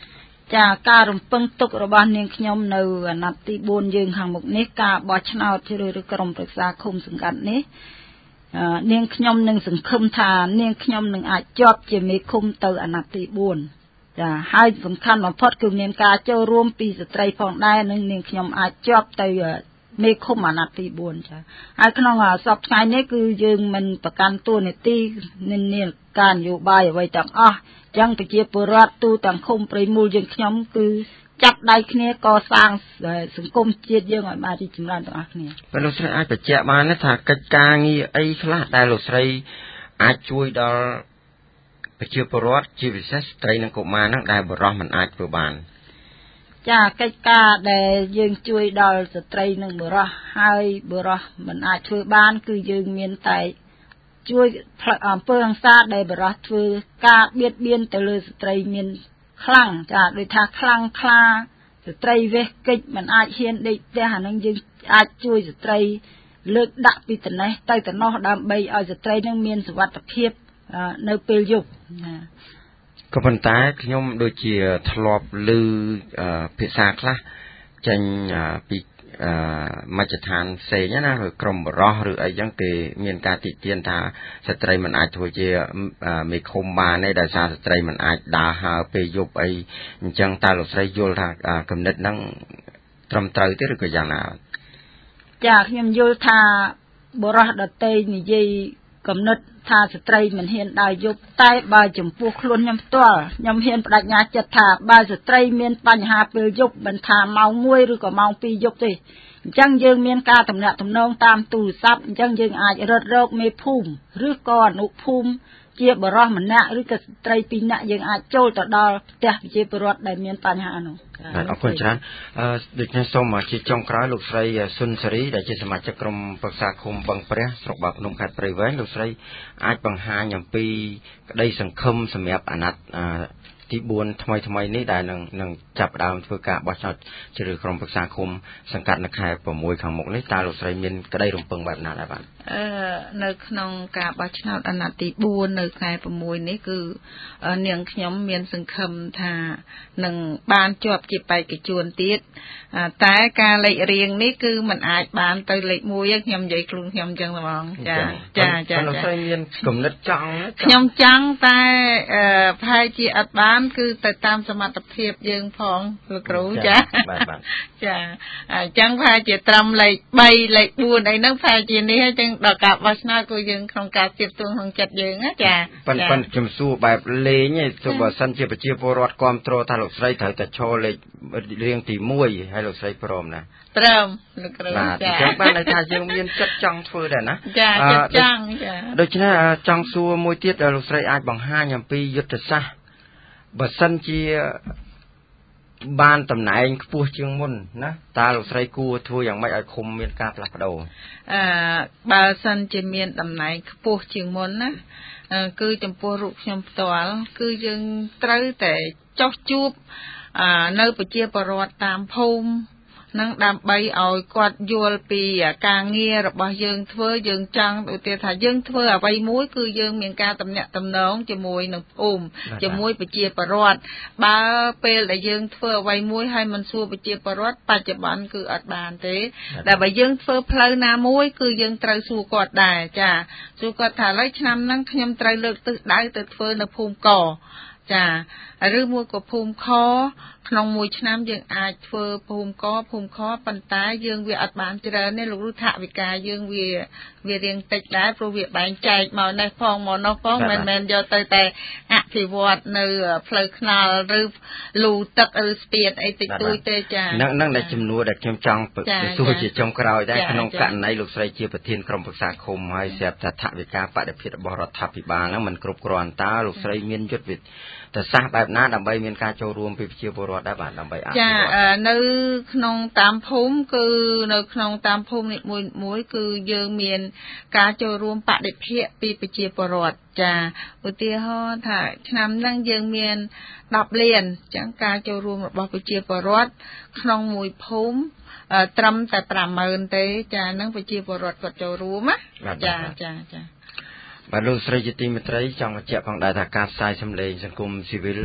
ចាការរំពឹងទុករបស់នាងខ្ញុំនៅអាណត្តិទីបួនយើងខាងមុខនេះការបោះឆ្នោតជ្រើសរើសក្រុមប្រឹក្សាឃុំសង្កាត់នេះនាងខ្ញុំនឹងសង្ឃឹមថានាងខ្ញុំនឹងអាចជាប់ជាមេឃុំទៅអាណត្តិទីបួនចាហើយសំខាន់បំផុតគឺមានការចូលរួមពីស្ត្រីផងដែរនិងនាងខ្ញុំអាចជាប់ទៅមេឃុំអាណត្តិទីបួនចាហើយក្នុងសប្តាហ៍ថ្ងៃនេះគឺយើងមិនប្រកាន់តួនាទីនិន្នាការនយោបាយអ្វីទាំងអស់ចឹងប្រជាពលរដ្ឋទូទាំងឃុំព្រៃមូលយើងខ្ញុំគឺចាប់ដៃគ្នាកសាងសង្គមជាតិយើងឲ្យបានរីកចម្រើនទាំងអស់គ្នាបើលោកស្រីអាចបញ្ជាក់បានថាកិច្ចការងារអីខ្លះដែលលោកស្រីអាចជួយដល់ប្រជាពលរដ្ឋជាពិសេសស្ត្រីនិងកុមារហ្នឹងដែលបុរសមិនអាចធ្វើបានចាកិច្ចការដែលយើងជួយដល់ស្ត្រីនិងបុរសហើយបុរសមិនអាចធ្វើបានគឺយើងមានតែជួយអំពើហិង្សាដែលបុរសធ្វើការបៀតបៀនទៅលើស្ត្រីមានខ្លាំងចាដូចថាខ្លាំងខ្លាស្ត្រីវេះកិច្ចមិនអាចហ៊ានដេកផ្ទះអានឹងយើងអាចជួយស្ត្រីលើកដាក់ពីត្នេះទៅត្នោះដើម្បីឲ្យស្ត្រីនឹងមានសុវត្ថិភាពនៅពេលយប់ណាក៏ប៉ុន្តែខ្ញុំដូចជាធ្លាប់ឮភាសាខ្លះចេញពីមជ្ឈដ្ឋានផ្សេងណាគឺក្រមបរោះឬអីចឹងគេមានការតិទៀនថាស្ត្រីមិនអាចធ្វើជាមេឃុំបានទេដោយសារស្ត្រីមិនអាចដើរហើរពេលយប់អីអញ្ចឹងតើលោកស្រីយល់ថាគំនិតហ្នឹងត្រឹមត្រូវទេឬក៏យ៉ាងណាចាខ្ញុំយល់ថាបរោះដតីនិយាយគំនិតថាស្ត្រីមិនហ៊ានដើរយប់តែបើចំពោះខ្លួនខ្ញុំផ្ទាល់ខ្ញុំហ៊ានបដិញ្ញាចិត្តថាបើស្ត្រីមានបញ្ហាពេលយប់មិនថាម៉ោងមួយឬក៏ម៉ោងពីរយប់ទេអញ្ចឹងយើងមានការទំនាក់ទំនងតាមទូរស័ព្ទអញ្ចឹងយើងអាចរត់រកមេភូមិឬក៏អនុភូមិជាបរិសម្នាក់ឬក៏ស្ត្រីពីរនាក់យើងអាចចូលទៅដល់ផ្ទះប្រជាពលរដ្ឋដែលមានបញ្ហានោះអរគុណច្រើនអឺដូចនេះសូមជាចុងក្រោយលោកស្រីសុនសេរីដែលជាសមាជិកក្រុមប្រឹក្សាឃុំបឹងព្រះស្រុកបាភ្នំខេត្តព្រៃវែងលោកស្រីអាចបង្ហាញអំពីក្តីសង្ឃឹមសម្រាប់អាណត្តិទីបួនថ្មីថ្មីនេះដែលនឹងនឹងចាប់ដើមធ្វើការបោះឆ្នោតជ្រើសរើសក្រុមប្រឹក្សាឃុំសង្កាត់នៅខែប្រាំមួយខាងមុខនេះតើលោកស្រីមានក្តីរំពឹងបែបណាដែរបាទអឺនៅក្នុងការបោះឆ្នោតអាណត្តិទីបួននៅខែប្រាំមួយនេះគឺនាងខ្ញុំមានសង្ឃឹមថានឹងបានជាប់ជាបេក្ខជនទៀតតែការលេខរៀងនេះគឺมันអាចបានទៅលេខមួយទេខ្ញុំនិយាយខ្លួនខ្ញុំអញ្ចឹងហ្មងចាចាចាលោកស្រីមានគំនិតចង់ខ្ញុំចង់តែប្រហែលជាអត់បានគឺទៅតាមសមត្ថភាពយើងផងលោកគ្រូចាបាទបាទចាអញ្ចឹងប្រហែលជាត្រឹមលេខបីលេខបួនអីហ្នឹងប្រហែលជានេះហើយចឹងដល់ការបោះឆ្នោតគឺយើងក្នុងការទៀបទួងក្នុងចិត្តយើងណាចាប៉ុន្តែខ្ញុំសួរបែបលេងឯងទោះបើសិនជាប្រជាពលរដ្ឋគ្រប់គ្រងថាលោកស្រីត្រូវតែឈរលេខរៀងទីមួយហើយលោកស្រីព្រមណាព្រមលោកគ្រូចាអញ្ចឹងបានន័យថាយើងមានចិត្តចង់ធ្វើដែរណាចាចិត្តចង់ចាដូច្នេះចង់សួរមួយទៀតលោកស្រីអាចបង្ហាញអំពីយុទ្ធសាស្ត្របើសិនជាបានតំណែងខ្ពស់ជាងមុនណាតើលោកស្រីគួរធ្វើយ៉ាងម៉េចឲ្យឃុំមានការផ្លាស់ប្ដូរអឺបើសិនជាមានតំណែងខ្ពស់ជាងមុនណាគឺចំពោះរូបខ្ញុំផ្ទាល់គឺយើងត្រូវតែចោះជួបនៅប្រជាពលរដ្ឋតាមភូមិនឹងដើម្បីឲ្យគាត់យល់ពីការងាររបស់យើងធ្វើយើងចង់ឧទាហរណ៍ថាយើងធ្វើអ្វីមួយគឺយើងមានការតំណាក់តំណងជាមួយនឹងភូមិជាមួយប្រជាពលរដ្ឋបើពេលដែលយើងធ្វើអ្វីមួយហើយមិនសួរប្រជាពលរដ្ឋបច្ចុប្បន្នគឺអត់បានទេតែបើយើងធ្វើផ្លូវណាមួយគឺយើងត្រូវសួរគាត់ដែរចាសួរគាត់ថាឥឡូវឆ្នាំហ្នឹងខ្ញុំត្រូវលើកទិសដៅទៅធ្វើនៅភូមិកចាឬមួយក៏ភូមិខក្នុងមួយឆ្នាំយើងអាចធ្វើភូមិកភូមិខប៉ុន្តែយើងវាអត់បានច្រើនទេលោកគ្រូថវិកាយើងវាវារៀងតិចដែរព្រោះវាបែងចែកមកនេះផងមកនោះផងមិនមែនយកទៅតែអភិវឌ្ឍនៅផ្លូវថ្នល់ឬលូទឹកឬស្ពានអីតិចតួចទេចាហ្នឹងហ្នឹងដែលចំនួនដែលខ្ញុំចង់សួរជាចុងក្រោយដែរក្នុងករណីលោកស្រីជាប្រធានក្រុមប្រឹក្សាឃុំហើយស្រាប់តែថវិកាបដិភិទ្ធរបស់រដ្ឋាភិបាលហ្នឹងមិនគ្រប់គ្រាន់តើលោកស្រីមានយុទ្ធវិធីតែសាសបែបណាដើម្បីមានការចូលរួមពីប្រជាពលរដ្ឋដែរបាទដើម្បីអភិវឌ្ឍចានៅក្នុងតាមភូមិគឺនៅក្នុងតាមភូមិនេះមួយមួយគឺយើងមានការចូលរួមបដិភិទ្ធពីប្រជាពលរដ្ឋចាឧទាហរណ៍ថាឆ្នាំហ្នឹងយើងមានដប់លានអញ្ចឹងការចូលរួមរបស់ប្រជាពលរដ្ឋក្នុងមួយភូមិត្រឹមតែប្រាំម៉ឺនទេចាហ្នឹងប្រជាពលរដ្ឋគាត់ចូលរួមណាចាចាចាបាទលោកស្រីជាទីមេត្រីចង់បញ្ជាក់ផងដែរថាការផ្សាយសម្លេងសង្គមស៊ីវិល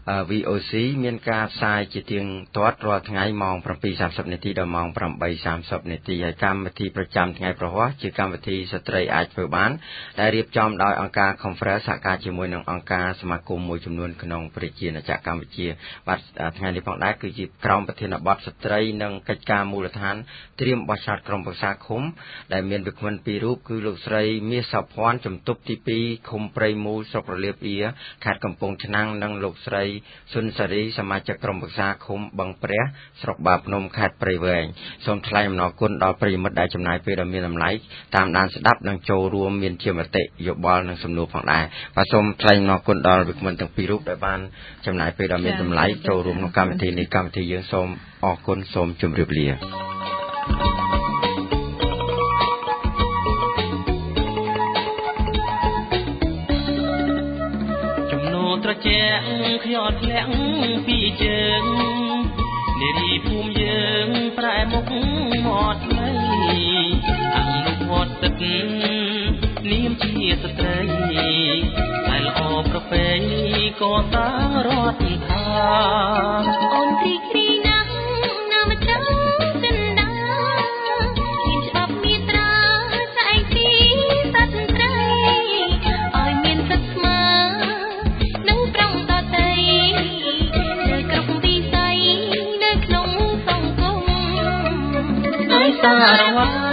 วี โอ ซี មានការផ្សាយជាទៀងទាត់រាល់ថ្ងៃម៉ោង seven thirty នាទីដល់ម៉ោង eight thirty នាទីហើយកម្មវិធីប្រចាំថ្ងៃប្រហ័សជាកម្មវិធីស្ត្រីអាចធ្វើបានដែលរៀបចំដោយអង្គការ Conference សហការជាមួយនឹងអង្គការសមាគមមួយចំនួនក្នុងប្រជាជាតិកម្ពុជាបាទថ្ងៃនេះផងដែរគឺជាក្រមប្រធានបទស្ត្រីនិងកិច្ចការមូលដ្ឋានត្រៀមបោះឆ្នោតក្រុមប្រឹក្សាឃុំដែលមានវិក្កាមពីររូបគឺលោកស្រីមាសសុភ័ណ្ឌជំទប់ទីtwoឃុំព្រៃមូលស្រុករលាបអ៊ីខេត្តកំពង់ឆ្នាំងនិងលោកស្រីសុនសារីសមាជិកក្រុមប្រឹក្សាឃុំបឹងព្រះស្រុកបាភ្នំខេត្តព្រៃវែងសូមថ្លែងអំណរគុណដល់ប្រិយមិត្តដែលចំណាយពេលដ៏មានតម្លៃតាមដានស្ដាប់និងចូលរួមមានជាមតិយោបល់និងសំណួរផងដែរបាទសូមថ្លែងអំណរគុណដល់វិក្កាមទាំងពីររូបដែលបានចំណាយពេលដ៏មានតម្លៃចូលរួមក្នុងកម្មវិធីនេះកម្មវិធីយើងសូមអរគុណសូមជម្រាបលាត្រជាក់ខ្យល់ធ្លាក់ពីជើងនារីភូមិយើងប្រែមុខមាត់ថ្មីអនុវត្តទឹកនាមជាស្ត្រីដែលល្អប្រពៃក៏តារដ្ឋថាអូនទីគ្រីណាស់ណាមចាំចិនដាមានច្បាប់មានត្រាស្អែកពីសត្វត្រីឲ្យមានសិទ្ធិស្មើសារវ៉ា